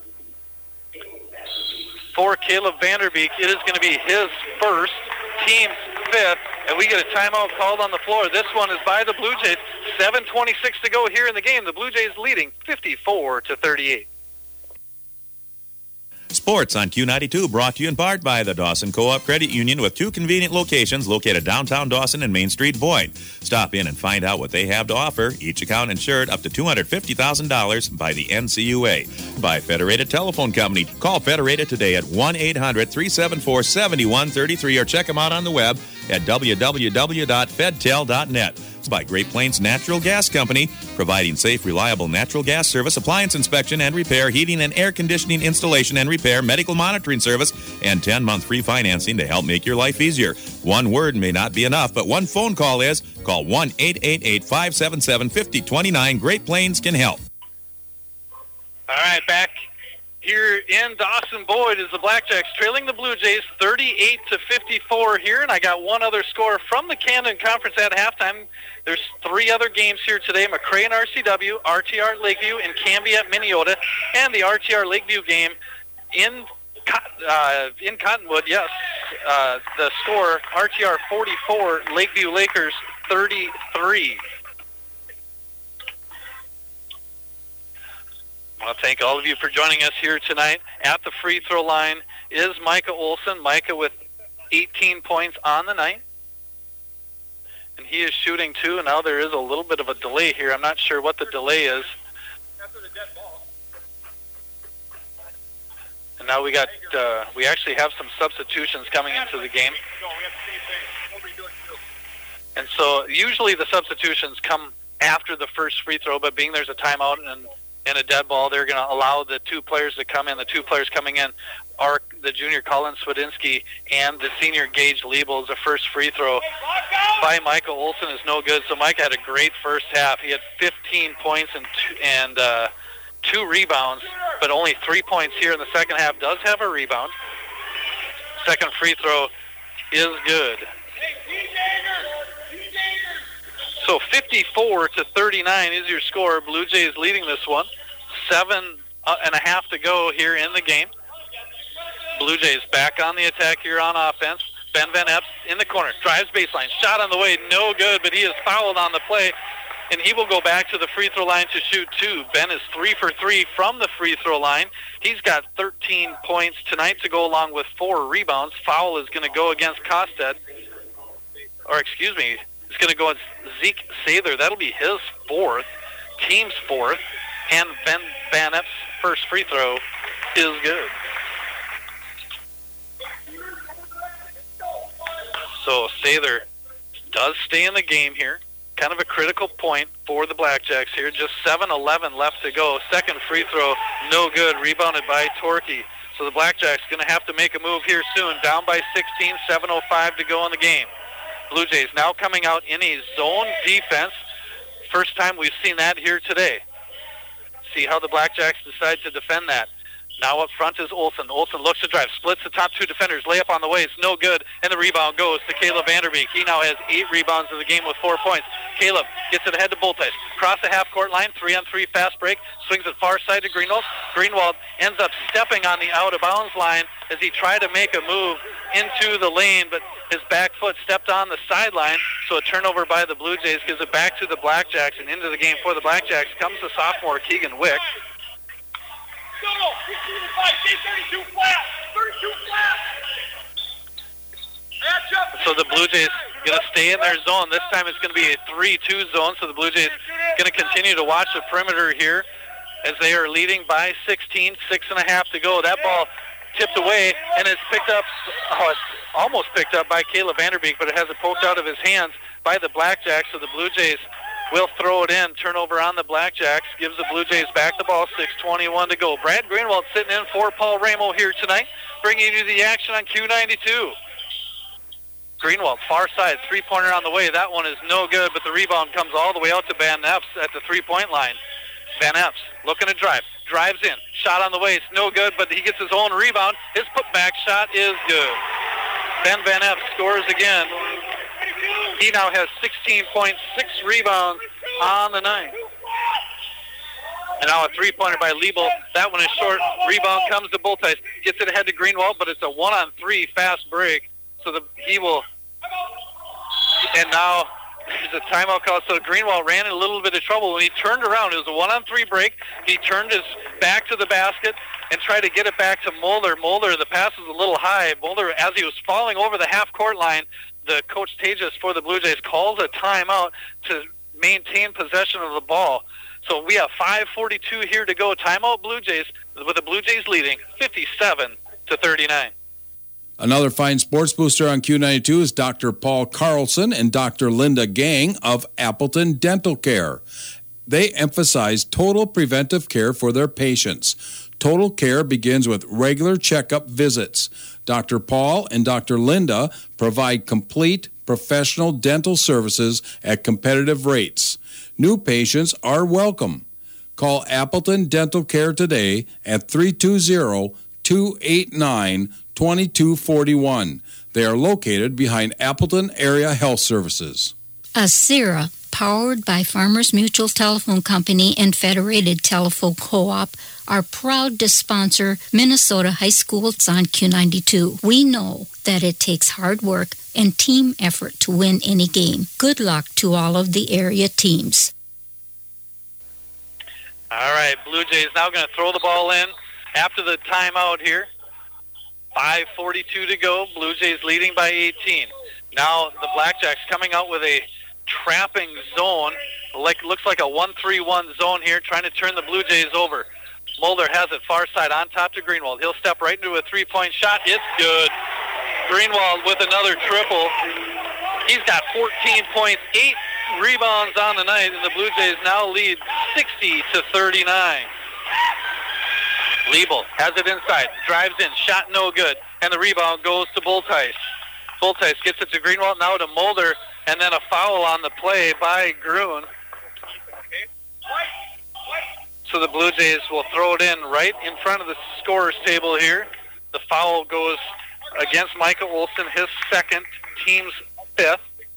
For Caleb Vanderbeek, it is going to be his first, team's fifth, and we get a timeout called on the floor. This one is by the Blue Jays. seven twenty-six to go here in the game. The Blue Jays leading fifty-four to thirty-eight. Sports on Q ninety-two brought to you in part by the Dawson Co-op Credit Union with two convenient locations located downtown Dawson and Main Street, Boyd. Stop in and find out what they have to offer. Each account insured up to two hundred fifty thousand dollars by the N C U A. By Federated Telephone Company. Call Federated today at one eight hundred three seven four seven one three three or check them out on the web at w w w dot fedtel dot net. It's by Great Plains Natural Gas Company, providing safe, reliable natural gas service, appliance inspection and repair, heating and air conditioning installation and repair, medical monitoring service, and ten-month free financing to help make your life easier. One word may not be enough, but one phone call is. Call one eight eight eight five seven seven five zero two nine. Great Plains can help. All right, back here in Dawson, Boyd is the Blackjacks trailing the Blue Jays thirty-eight to fifty-four here, and I got one other score from the Camden Conference at halftime. There's three other games here today: McRae and R C W, R T R Lakeview, and Canby at Minneota, and the R T R Lakeview game in uh, in Cottonwood. Yes, uh, the score: R T R forty-four, Lakeview Lakers thirty-three. I want to thank all of you for joining us here tonight. At the free throw line is Micah Olsen. Micah with eighteen points on the night. And he is shooting two, and now there is a little bit of a delay here. I'm not sure what the delay is. And now we got, uh, we actually have some substitutions coming into the game. And so usually the substitutions come after the first free throw, but being there's a timeout and, and a dead ball, they're going to allow the two players to come in. The two players coming in are the junior Colin Swedinsky and the senior Gage Liebels. The first free throw by Micah Olson is no good. So Micah had a great first half. He had fifteen points and two, and uh, two rebounds, but only three points here in the second half. Does have a rebound. Second free throw is good. So fifty-four to thirty-nine is your score. Blue Jays leading this one. Seven and a half to go here in the game. Blue Jays back on the attack here on offense. Ben Van Epps in the corner. Drives baseline. Shot on the way. No good, but he is fouled on the play, and he will go back to the free throw line to shoot two. Ben is three for three from the free throw line. He's got thirteen points tonight to go along with four rebounds. Foul is going to go against Kosted. Or excuse me, it's going to go against Zeke Sather. That'll be his fourth, team's fourth, and Ben Van Epps' first free throw is good. So Sather does stay in the game here. Kind of a critical point for the Blackjacks here. Just seven eleven left to go. Second free throw, no good. Rebounded by Torkey. So the Blackjacks going to have to make a move here soon. Down by sixteen, seven oh five to go in the game. Blue Jays now coming out in a zone defense. First time we've seen that here today. See how the Blackjacks decide to defend that. Now up front is Olsen. Olsen looks to drive, splits the top two defenders, layup on the way. It's no good, and the rebound goes to Caleb Vanderbeek. He now has eight rebounds in the game with four points. Caleb gets it ahead to Bultice. Cross the half-court line, three-on-three fast break. Swings it far side to Greenwald. Greenwald ends up stepping on the out-of-bounds line as he tried to make a move into the lane, but his back foot stepped on the sideline, so a turnover by the Blue Jays gives it back to the Blackjacks, and into the game for the Blackjacks comes the sophomore Keegan Wick. So the Blue Jays going to stay in their zone. This time it's going to be a three two zone, so the Blue Jays going to continue to watch the perimeter here as they are leading by sixteen, six and a half to go. That ball tipped away, and it's picked up, oh, it's almost picked up by Caleb Vanderbeek, but it has it poked out of his hands by the Blackjacks, so the Blue Jays will throw it in. Turnover on the Blackjacks. Gives the Blue Jays back the ball. six twenty-one to go. Brad Greenwald sitting in for Paul Ramo here tonight, bringing you the action on Q ninety-two. Greenwald, far side, three-pointer on the way. That one is no good, but the rebound comes all the way out to Van Epps at the three-point line. Van Epps looking to drive. Drives in. Shot on the way. It's no good, but he gets his own rebound. His putback shot is good. Ben Van Epps scores again. He now has sixteen points, six rebounds on the night. And now a three-pointer by Liebel. That one is short. Rebound comes to Bultice. Gets it ahead to Greenwald, but it's a one-on-three fast break. So the, he will... And now there's a timeout call. So Greenwald ran in a little bit of trouble. When he turned around, it was a one-on-three break. He turned his back to the basket and tried to get it back to Mulder. Mulder, the pass was a little high. Mulder, as he was falling over the half-court line, the coach Tejas for the Blue Jays calls a timeout to maintain possession of the ball. So we have five forty-two here to go. Timeout Blue Jays, with the Blue Jays leading fifty-seven to thirty-nine. Another fine sports booster on Q ninety-two is Doctor Paul Carlson and Doctor Linda Gang of Appleton Dental Care. They emphasize total preventive care for their patients. Total care begins with regular checkup visits. Doctor Paul and Doctor Linda provide complete professional dental services at competitive rates. New patients are welcome. Call Appleton Dental Care today at three two zero, two eight nine, two two four one. They are located behind Appleton Area Health Services. Asira, powered by Farmers Mutual Telephone Company and Federated Telephone Co-op, are proud to sponsor Minnesota High Schools on Q ninety-two. We know that it takes hard work and team effort to win any game. Good luck to all of the area teams. All right, Blue Jays now going to throw the ball in after the timeout here. five forty-two to go. Blue Jays leading by eighteen. Now the Blackjacks coming out with a trapping zone. Like looks like a one three one zone here, trying to turn the Blue Jays over. Mulder has it far side on top to Greenwald. He'll step right into a three-point shot. It's good. Greenwald with another triple. He's got fourteen points, eight rebounds on the night, and the Blue Jays now lead sixty to thirty-nine. Liebel has it inside, drives in, shot no good, and the rebound goes to Bultice. Bultice gets it to Greenwald, now to Mulder, and then a foul on the play by Gruen. So the Blue Jays will throw it in right in front of the scorer's table here. The foul goes against Micah Olson, his second, team's fifth.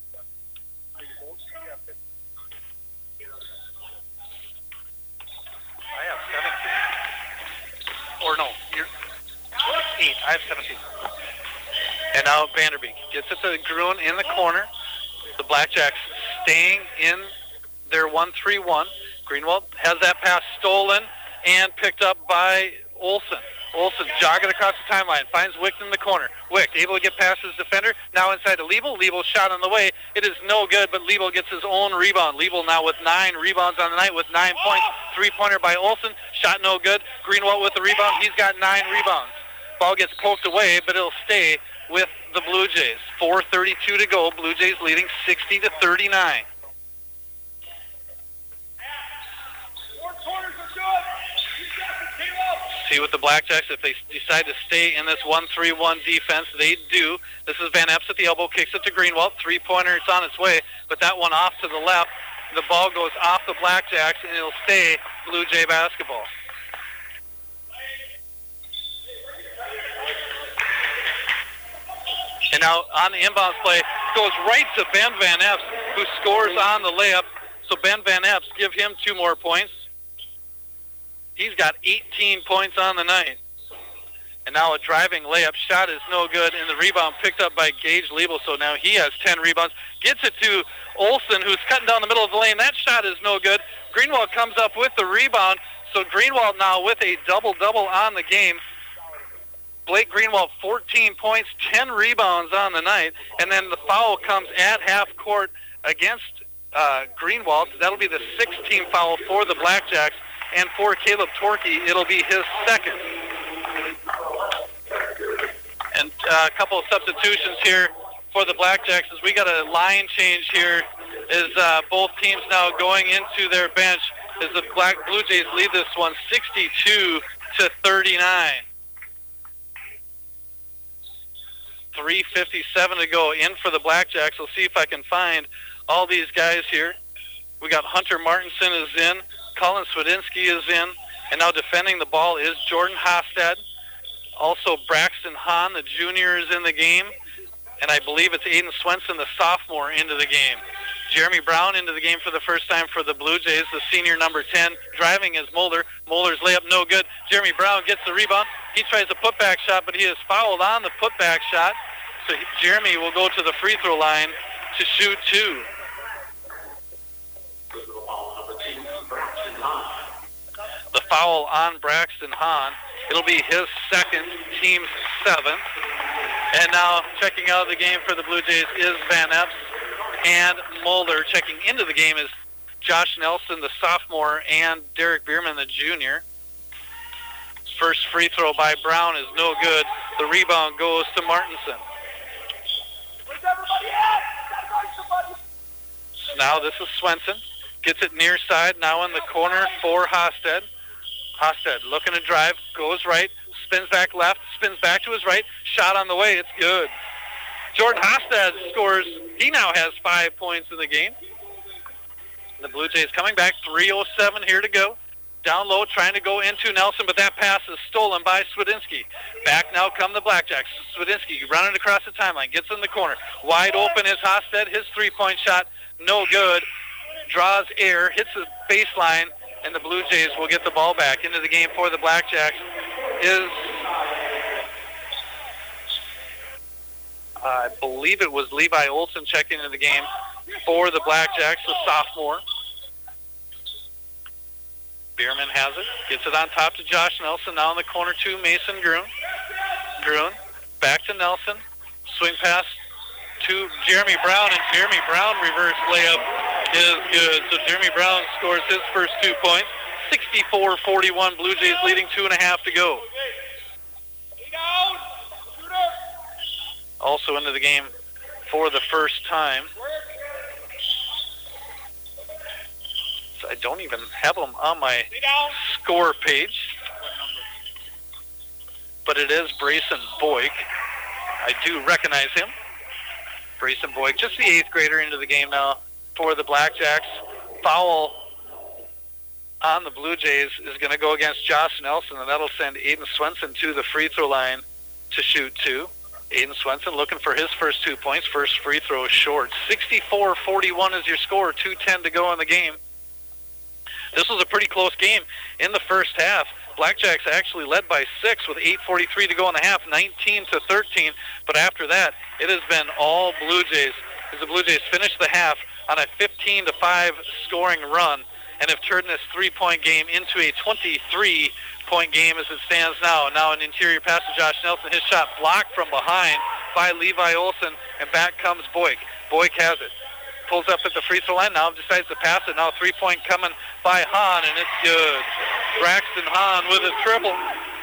I have seventeen. Or no, you're eight. I have seventeen. And now Vanderbeek gets it to Gruen in the corner. The Blackjacks staying in their one three one. Greenwald has that pass stolen and picked up by Olson. Olson jogging across the timeline, finds Wick in the corner. Wick able to get past his defender, now inside to Liebel. Liebel shot on the way. It is no good, but Liebel gets his own rebound. Liebel now with nine rebounds on the night with nine points. Three-pointer by Olson, shot no good. Greenwald with the rebound, he's got nine rebounds. Ball gets poked away, but it'll stay with the Blue Jays. four thirty-two to go. Blue Jays leading sixty to thirty-nine. See with the Blackjacks, if they decide to stay in this one three one defense, they do. This is Van Epps at the elbow, kicks it to Greenwald. Three-pointer, it's on its way, but that one off to the left. The ball goes off the Blackjacks, and it'll stay Blue Jay basketball. And now on the inbounds play, goes right to Ben Van Epps, who scores on the layup. So Ben Van Epps, give him two more points. He's got eighteen points on the night. And now a driving layup shot is no good, and the rebound picked up by Gage Liebel. So now he has ten rebounds. Gets it to Olson, who's cutting down the middle of the lane. That shot is no good. Greenwald comes up with the rebound. So Greenwald now with a double-double on the game. Blake Greenwald, fourteen points, ten rebounds on the night. And then the foul comes at half court against uh, Greenwald. That'll be the sixth team foul for the Blackjacks. And for Caleb Torkey, it'll be his second. And uh, a couple of substitutions here for the Blackjacks as we got a line change here as uh, both teams now going into their bench as the Black Blue Jays lead this one sixty-two to thirty-nine. three fifty-seven to go in for the Blackjacks. We'll see if I can find all these guys here. We got Hunter Martinson is in. Colin Swedinsky is in. And now defending the ball is Jordan Hostad. Also Braxton Hahn, the junior, is in the game. And I believe it's Aiden Swenson, the sophomore, into the game. Jeremy Brown into the game for the first time for the Blue Jays, the senior number ten. Driving is Mulder. Mulder's layup no good. Jeremy Brown gets the rebound. He tries a putback shot, but he is fouled on the putback shot. So Jeremy will go to the free throw line to shoot two. The foul on Braxton Hahn. It'll be his second, team's seventh. And now checking out of the game for the Blue Jays is Van Epps and Mulder. Checking into the game is Josh Nelson, the sophomore, and Derek Bierman, the junior. First free throw by Brown is no good. The rebound goes to Martinson. So now this is Swenson. Gets it near side, now in the corner for Hosted. Hosted looking to drive, goes right, spins back left, spins back to his right, shot on the way, it's good. Jordan Hosted scores, he now has five points in the game. The Blue Jays coming back, three oh seven here to go. Down low, trying to go into Nelson, but that pass is stolen by Swedinsky. Back now come the Blackjacks. Swedinsky running across the timeline, gets in the corner. Wide open is Hosted, his three-point shot, no good. Draws air, hits the baseline, and the Blue Jays will get the ball back. Into the game for the Blackjacks is, I believe it was Levi Olson checking into the game for the Blackjacks, the sophomore. Bierman has it, gets it on top to Josh Nelson, now in the corner to Mason Gruen. Gruen, back to Nelson, swing pass to Jeremy Brown, and Jeremy Brown reverse layup is good. So Jeremy Brown scores his first two points, sixty-four forty-one, Blue Jays leading two and a half to go. Also into the game for the first time. So I don't even have them on my score page. But it is Brayson Boyk. I do recognize him. Brayson Boyk, just the eighth grader into the game now for the Blackjacks. Foul on the Blue Jays is going to go against Josh Nelson, and that'll send Aiden Swenson to the free throw line to shoot two. Aiden Swenson looking for his first two points. First free throw is short. sixty-four forty-one is your score. two ten to go in the game. This was a pretty close game in the first half. Blackjacks actually led by six with eight forty-three to go in the half, nineteen to thirteen. But after that, it has been all Blue Jays as the Blue Jays finished the half on a fifteen to five scoring run and have turned this three-point game into a twenty-three-point game as it stands now. Now an interior pass to Josh Nelson. His shot blocked from behind by Levi Olson, and back comes Boyk. Boyk has it. Pulls up at the free throw line, now decides to pass it. Now three-point coming by Hahn, and it's good. Braxton Hahn with a triple.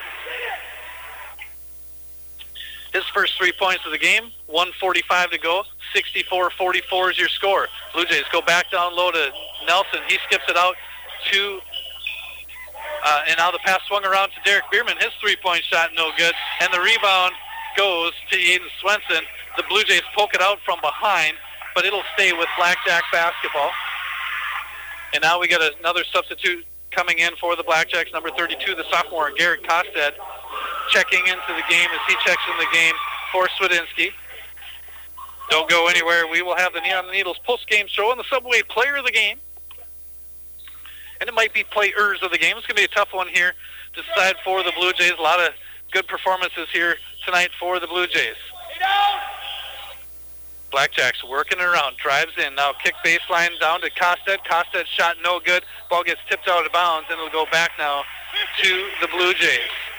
His first three points of the game, one forty-five to go, sixty-four forty-four is your score. Blue Jays go back down low to Nelson. He skips it out to, uh, and now the pass swung around to Derek Bierman. His three-point shot no good, and the rebound goes to Aiden Swenson. The Blue Jays poke it out from behind, but it'll stay with Blackjack basketball. And now we got another substitute coming in for the Blackjacks, number thirty-two, the sophomore, Garrett Kosted, checking into the game as he checks in the game for Swedinsky. Don't go anywhere. We will have the Neon Needles post-game show and the Subway player of the game. And it might be players of the game. It's going to be a tough one here to decide for the Blue Jays. A lot of good performances here tonight for the Blue Jays. Blackjacks working around, drives in. Now kick baseline down to Kosted. Kosted's shot no good. Ball gets tipped out of bounds, and it'll go back now to the Blue Jays.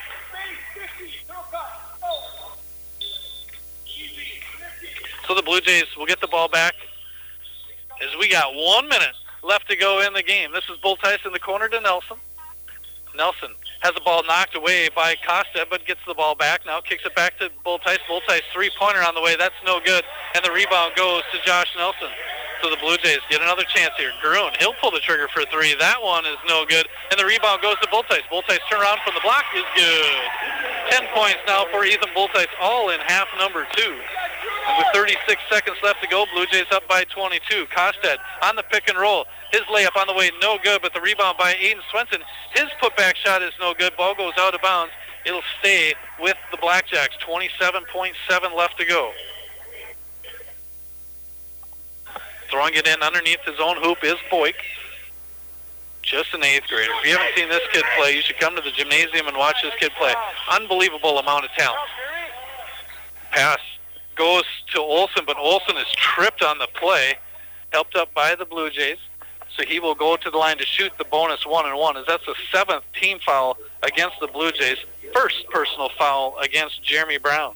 So the Blue Jays will get the ball back as we got one minute left to go in the game. This is Bultice in the corner to Nelson. Nelson has the ball knocked away by Costa, but gets the ball back now, kicks it back to Bultice. Bultice three-pointer on the way. That's no good, and the rebound goes to Josh Nelson. So the Blue Jays get another chance here. Garoon, he'll pull the trigger for three. That one is no good, and the rebound goes to Bultice. Bultice turnaround from the block is good. Ten points now for Ethan Bultice, all in half number two. And with thirty-six seconds left to go, Blue Jays up by twenty-two. Kosted on the pick and roll. His layup on the way, no good, but the rebound by Aiden Swenson. His putback shot is no good. Ball goes out of bounds. It'll stay with the Blackjacks. twenty-seven point seven left to go. Throwing it in underneath his own hoop is Boyk. Just an eighth grader. If you haven't seen this kid play, you should come to the gymnasium and watch this kid play. Unbelievable amount of talent. Pass goes to Olson, but Olson is tripped on the play, helped up by the Blue Jays. So he will go to the line to shoot the bonus one and one, as that's the seventh team foul against the Blue Jays. First personal foul against Jeremy Brown.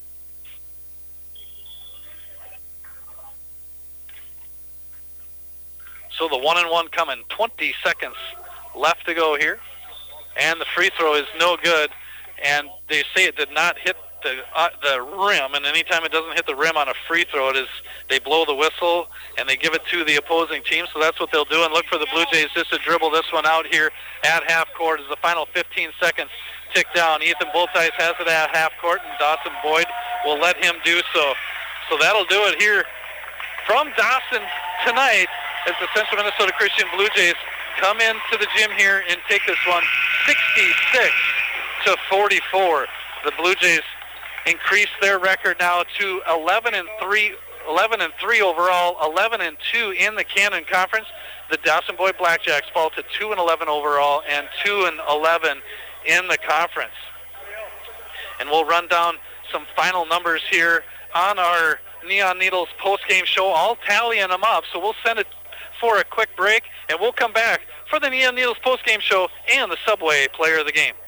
So the one and one coming. twenty seconds left to go here. And the free throw is no good. And they say it did not hit the uh, the rim, and anytime it doesn't hit the rim on a free throw, it is they blow the whistle and they give it to the opposing team. So that's what they'll do, and look for the Blue Jays just to dribble this one out here at half court as the final fifteen seconds tick down. Ethan Bultice has it at half court, and Dawson Boyd will let him do so. So that'll do it here from Dawson tonight as the Central Minnesota Christian Blue Jays come into the gym here and take this one sixty-six to forty-four. The Blue Jays increase their record now to eleven and three, eleven and three overall, eleven and two in the Cannon Conference. The Dawson Boyd Blackjacks fall to two and eleven overall and two and eleven in the conference. And we'll run down some final numbers here on our Neon Needles post-game show, all tallying them up. So we'll send it for a quick break, and we'll come back for the Neon Needles post-game show and the Subway player of the game.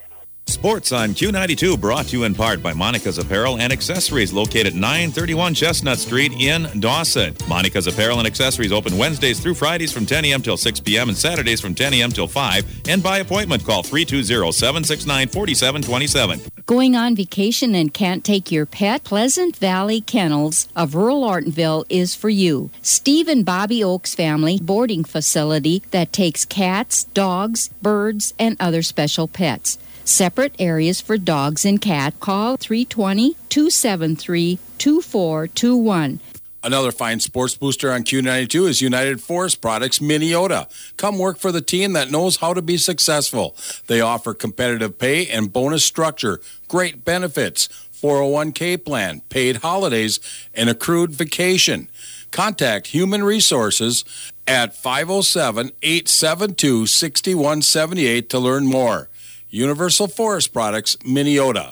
Sports on Q ninety-two brought to you in part by Monica's Apparel and Accessories, located at nine thirty-one Chestnut Street in Dawson. Monica's Apparel and Accessories open Wednesdays through Fridays from ten a.m. till six p.m. and Saturdays from ten a.m. till five. And by appointment, call three two zero, seven six nine, four seven two seven. Going on vacation and can't take your pet? Pleasant Valley Kennels of rural Ortonville is for you. Steve and Bobby Oaks family boarding facility that takes cats, dogs, birds, and other special pets. Separate areas for dogs and cats. Call three two zero, two seven three, two four two one. Another fine sports booster on Q ninety-two is United Forest Products Minneota. Come work for the team that knows how to be successful. They offer competitive pay and bonus structure, great benefits, four oh one k plan, paid holidays, and accrued vacation. Contact Human Resources at five oh seven, eight seven two, six one seven eight to learn more. Universal Forest Products, Minneota.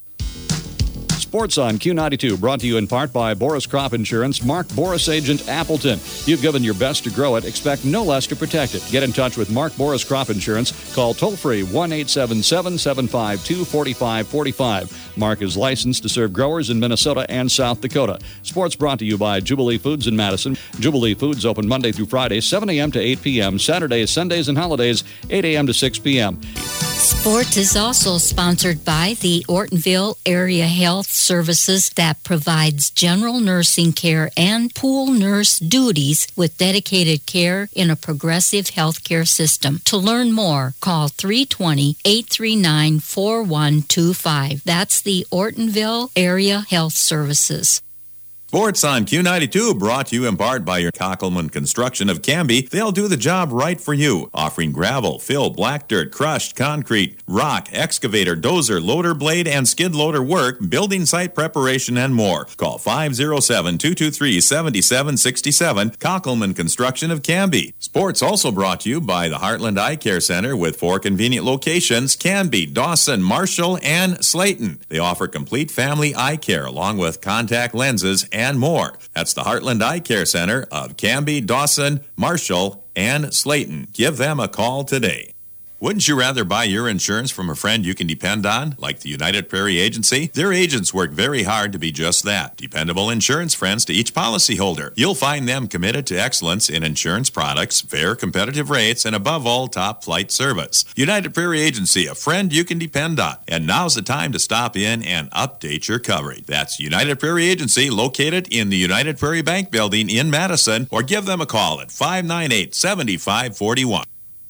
Sports on Q ninety-two, brought to you in part by Boris Crop Insurance, Mark Boris Agent Appleton. You've given your best to grow it. Expect no less to protect it. Get in touch with Mark Boris Crop Insurance. Call toll-free one eight seven seven, seven five two, four five four five. Mark is licensed to serve growers in Minnesota and South Dakota. Sports brought to you by Jubilee Foods in Madison. Jubilee Foods open Monday through Friday, seven a.m. to eight p.m., Saturdays, Sundays, and holidays, eight a.m. to six p.m. Sport is also sponsored by the Ortonville Area Health Services that provides general nursing care and pool nurse duties with dedicated care in a progressive health care system. To learn more, call three two zero, eight three nine, four one two five. That's the Ortonville Area Health Services. Sports on Q ninety-two brought to you in part by your Cockelman Construction of Canby. They'll do the job right for you, offering gravel, fill, black dirt, crushed concrete, rock, excavator, dozer, loader blade, and skid loader work, building site preparation, and more. Call five oh seven, two two three, seven seven six seven, Cockelman Construction of Canby. Sports also brought to you by the Heartland Eye Care Center with four convenient locations, Canby, Dawson, Marshall, and Slayton. They offer complete family eye care along with contact lenses and more. That's the Heartland Eye Care Center of Canby, Dawson, Marshall, and Slayton. Give them a call today. Wouldn't you rather buy your insurance from a friend you can depend on, like the United Prairie Agency? Their agents work very hard to be just that, dependable insurance friends to each policyholder. You'll find them committed to excellence in insurance products, fair competitive rates, and above all, top flight service. United Prairie Agency, a friend you can depend on. And now's the time to stop in and update your coverage. That's United Prairie Agency, located in the United Prairie Bank Building in Madison, or give them a call at five nine eight, seven five four one.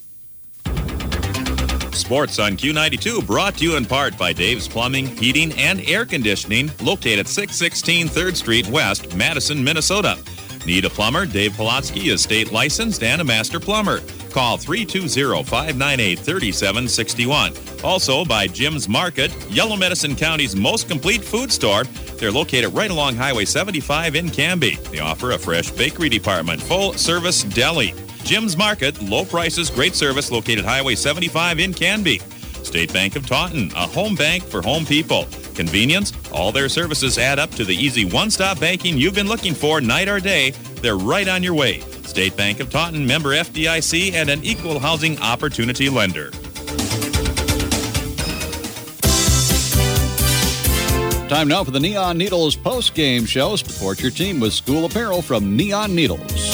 Sports on Q ninety-two brought to you in part by Dave's Plumbing, Heating, and Air Conditioning, located at six sixteen third Street West, Madison, Minnesota. Need a plumber? Dave Polotsky is state licensed and a master plumber. Call three two zero, five nine eight, three seven six one. Also by Jim's Market, Yellow Medicine County's most complete food store. They're located right along Highway seventy-five in Canby. They offer a fresh bakery department, full-service deli. Jim's Market, low prices, great service, located Highway seventy-five in Canby. State Bank of Taunton, a home bank for home people. Convenience, all their services add up to the easy one-stop banking you've been looking for night or day. They're right on your way. State Bank of Taunton, member F D I C, and an equal housing opportunity lender. Time now for the Neon Needles post-game show. Support your team with school apparel from Neon Needles.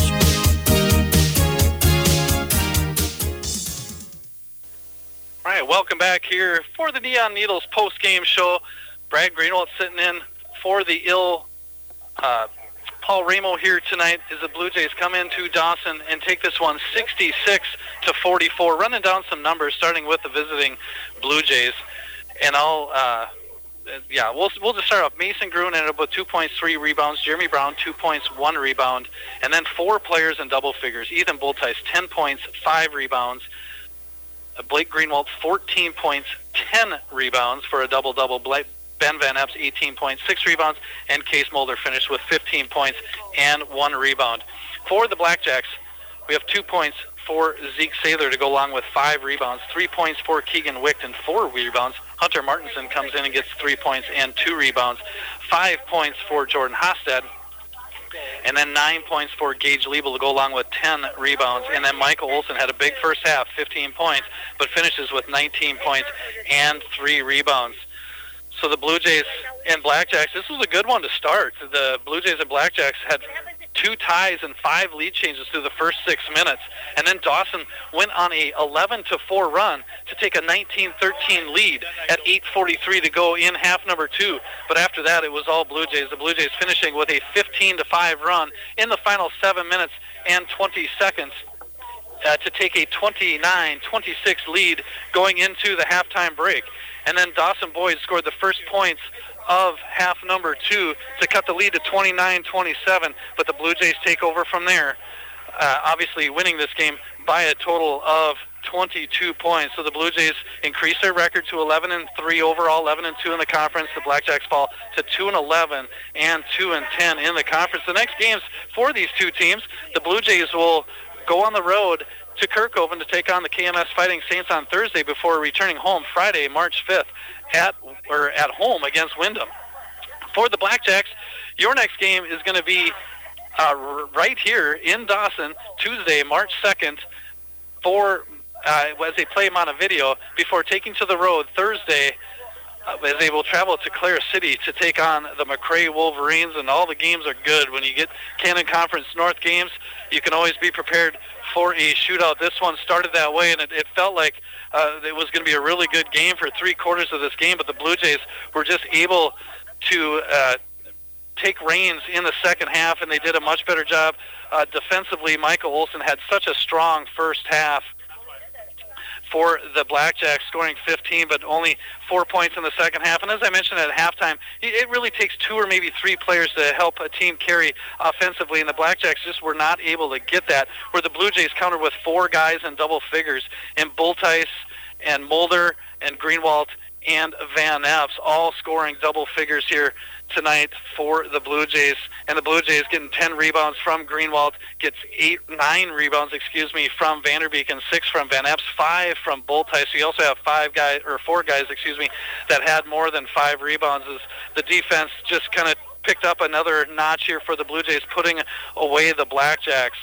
All right, welcome back here for the Neon Needles post-game show. Brad Greenwald sitting in for the ill uh, Paul Ramo here tonight as the Blue Jays come into Dawson and take this one sixty-six to forty-four. Running down some numbers, starting with the visiting Blue Jays. And I'll, uh, yeah, we'll we'll just start off. Mason Gruen ended up with two points, three rebounds. Jeremy Brown, two points, one rebound. And then four players in double figures. Ethan Bultice, ten points, five rebounds. Blake Greenwald, fourteen points, ten rebounds for a double-double. Ben Van Epps, eighteen points, six rebounds. And Case Mulder finished with fifteen points and one rebound. For the Blackjacks, we have two points for Zeke Saylor to go along with five rebounds. Three points for Keegan Wicht and four rebounds. Hunter Martinson comes in and gets three points and two rebounds. Five points for Jordan Hosted. And then nine points for Gage Liebel to go along with ten rebounds. And then Michael Olson had a big first half, fifteen points, but finishes with nineteen points and three rebounds. So the Blue Jays and Blackjacks, this was a good one to start. The Blue Jays and Blackjacks had two ties and five lead changes through the first six minutes. And then Dawson went on a eleven to four run to take a nineteen thirteen lead at eight forty-three to go in half number two. But after that, it was all Blue Jays. The Blue Jays finishing with a fifteen to five run in the final seven minutes and twenty seconds uh, to take a twenty-nine twenty-six lead going into the halftime break. And then Dawson Boyd scored the first points of half number two to cut the lead to twenty-nine twenty-seven, but the Blue Jays take over from there, uh, obviously winning this game by a total of twenty-two points. So the Blue Jays increase their record to eleven and three overall, eleven and two in the conference. The Blackjacks fall to two and eleven and two and ten in the conference. The next games for these two teams, the Blue Jays will go on the road to Kirkhoven to take on the K M S Fighting Saints on Thursday before returning home Friday, March fifth at or at home against Wyndham. For the Blackjacks, your next game is going to be uh, right here in Dawson, Tuesday, March second, for uh, as they play Montevideo before taking to the road Thursday uh, as they will travel to Clara City to take on the McRae Wolverines. And all the games are good. When you get Cannon Conference North games, you can always be prepared for a shootout. This one started that way, and it, it felt like uh, it was going to be a really good game for three quarters of this game, but the Blue Jays were just able to uh, take reins in the second half, and they did a much better job uh, defensively. Michael Olson had such a strong first half for the Blackjacks, scoring fifteen, but only four points in the second half. And as I mentioned at halftime, it really takes two or maybe three players to help a team carry offensively, and the Blackjacks just were not able to get that, where the Blue Jays countered with four guys in double figures, and Bultice and Mulder and Greenwald and Van Epps all scoring double figures here tonight for the Blue Jays. And the Blue Jays getting ten rebounds from Greenwald, gets eight, nine rebounds, excuse me, from Vanderbeek, and six from Van Epps, five from Bultice. So you also have five guys, or four guys, excuse me, that had more than five rebounds. As the defense just kind of picked up another notch here for the Blue Jays, putting away the Blackjacks.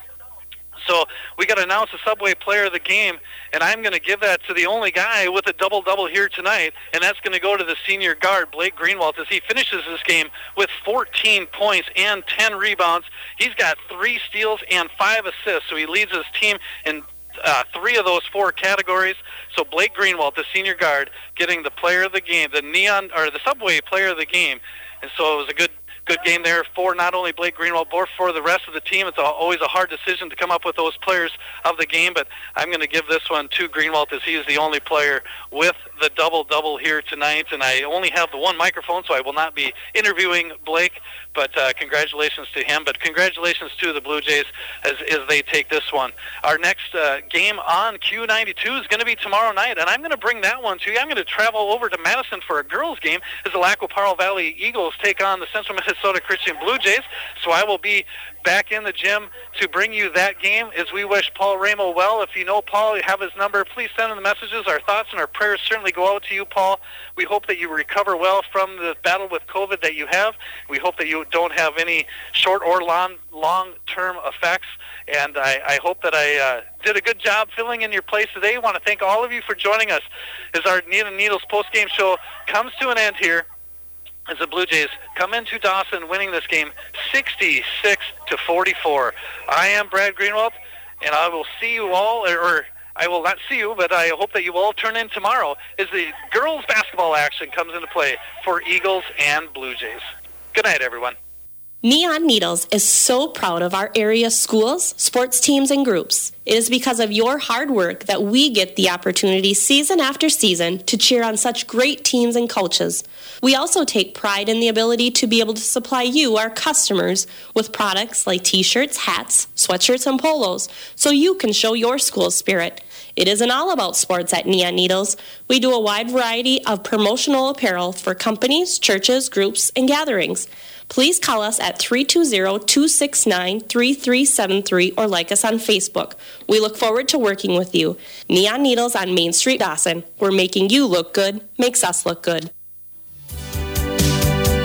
So we got to announce the Subway Player of the Game, and I'm going to give that to the only guy with a double-double here tonight, and that's going to go to the senior guard, Blake Greenwald, as he finishes this game with fourteen points and ten rebounds. He's got three steals and five assists, so he leads his team in uh, three of those four categories. So Blake Greenwald, the senior guard, getting the Player of the Game, the Neon or the Subway Player of the Game, and so it was a good. Good game there for not only Blake Greenwald, but for the rest of the team. It's always a hard decision to come up with those players of the game, but I'm going to give this one to Greenwald as he is the only player with the double-double here tonight, and I only have the one microphone, so I will not be interviewing Blake, but uh, congratulations to him. But congratulations to the Blue Jays as, as they take this one. Our next uh, game on Q ninety-two is going to be tomorrow night, and I'm going to bring that one to you. I'm going to travel over to Madison for a girls' game as the Lac-Qui-Parle Valley Eagles take on the Central Minnesota Christian Blue Jays. So I will be back in the gym to bring you that game as we wish Paul Ramo well. If you know Paul, you have his number, please send him the messages. Our thoughts and our prayers certainly go out to you, Paul. We hope that you recover well from the battle with COVID that you have. We hope that you don't have any short or long, long-term effects. And I, I hope that I uh, did a good job filling in your place today. I want to thank all of you for joining us as our Needle and Needles post-game show comes to an end here, as the Blue Jays come into Dawson winning this game sixty-six to forty-four. I am Brad Greenwald, and I will see you all, or, or I will not see you, but I hope that you will all turn in tomorrow as the girls' basketball action comes into play for Eagles and Blue Jays. Good night, everyone. Neon Needles is so proud of our area schools, sports teams, and groups. It is because of your hard work that we get the opportunity season after season to cheer on such great teams and coaches. We also take pride in the ability to be able to supply you, our customers, with products like t-shirts, hats, sweatshirts, and polos, so you can show your school's spirit. It isn't all about sports at Neon Needles. We do a wide variety of promotional apparel for companies, churches, groups, and gatherings. Please call us at three two zero, two six nine, three three seven three or like us on Facebook. We look forward to working with you. Neon Needles on Main Street, Dawson. We're making you look good, makes us look good.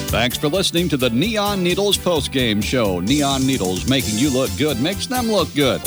Thanks for listening to the Neon Needles postgame show. Neon Needles, making you look good, makes them look good.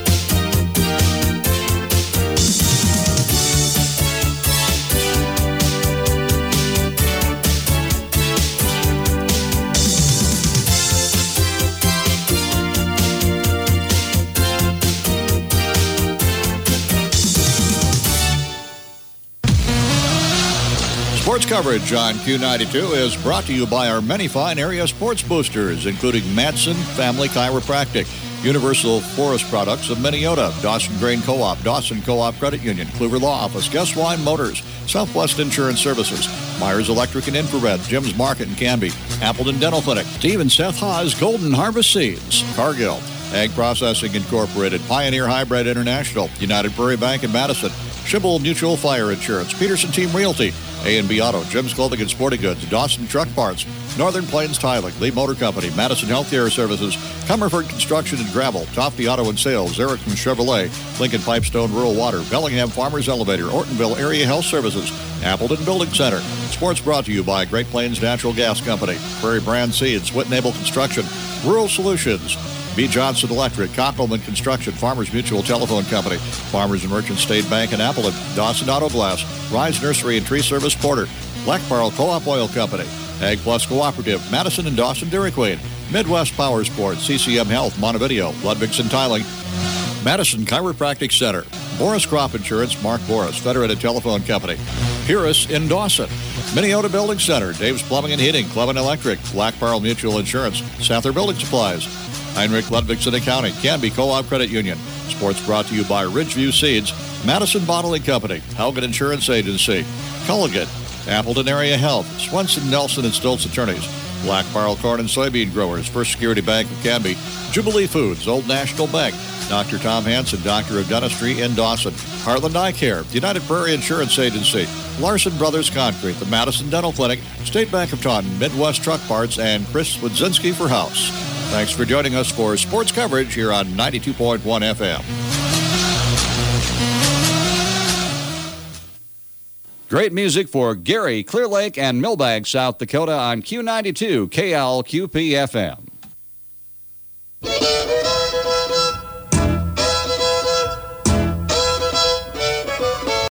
Sports coverage on Q ninety-two is brought to you by our many fine area sports boosters, including Madsen Family Chiropractic, Universal Forest Products of Minneota, Dawson Grain Co-op, Dawson Co-op Credit Union, Kluver Law Office, Guest Wine Motors, Southwest Insurance Services, Myers Electric and Infrared, Jim's Market in Canby, Appleton Dental Clinic, Steve and Seth Haas Golden Harvest Seeds, Cargill, Ag Processing Incorporated, Pioneer Hybrid International, United Prairie Bank in Madison, Schibble Mutual Fire Insurance, Peterson Team Realty, A and B Auto, Jim's Clothing and Sporting Goods, Dawson Truck Parts, Northern Plains Tiling, Lee Motor Company, Madison Healthcare Services, Comerford Construction and Gravel, Tofty Auto and Sales, Erickson Chevrolet, Lincoln Pipestone Rural Water, Bellingham Farmers Elevator, Ortonville Area Health Services, Appleton Building Center. Sports brought to you by Great Plains Natural Gas Company, Prairie Brand Seeds, Whitnable Construction, Rural Solutions, B. Johnson Electric, Cockelman Construction, Farmers Mutual Telephone Company, Farmers and Merchant State Bank in Appleton, Dawson Auto Glass, Rise Nursery and Tree Service Porter, Black Barrel Co-op Oil Company, Ag Plus Cooperative, Madison and Dawson Dairy Queen, Midwest Power Sports, C C M Health, Montevideo, Ludwigson Tiling, Madison Chiropractic Center, Boris Crop Insurance, Mark Boris, Federated Telephone Company, Purus in Dawson, Minneota Building Center, Dave's Plumbing and Heating, Cleveland Electric, Black Barrel Mutual Insurance, Sather Building Supplies, Heinrich Ludwigson Accounting, Canby Co-op Credit Union. Sports brought to you by Ridgeview Seeds, Madison Bottling Company, Haugen Insurance Agency, Culligan, Appleton Area Health, Swenson, Nelson, and Stoltz Attorneys, Black Barrel Corn and Soybean Growers, First Security Bank of Canby, Jubilee Foods, Old National Bank, Doctor Tom Hansen, Doctor of Dentistry in Dawson, Heartland Eye Care, United Prairie Insurance Agency, Larson Brothers Concrete, the Madison Dental Clinic, State Bank of Taunton, Midwest Truck Parts, and Chris Wadzinski for House. Thanks for joining us for sports coverage here on ninety-two point one F M. Great music for Gary, Clear Lake, and Millbank, South Dakota on Q ninety-two K L Q P F M.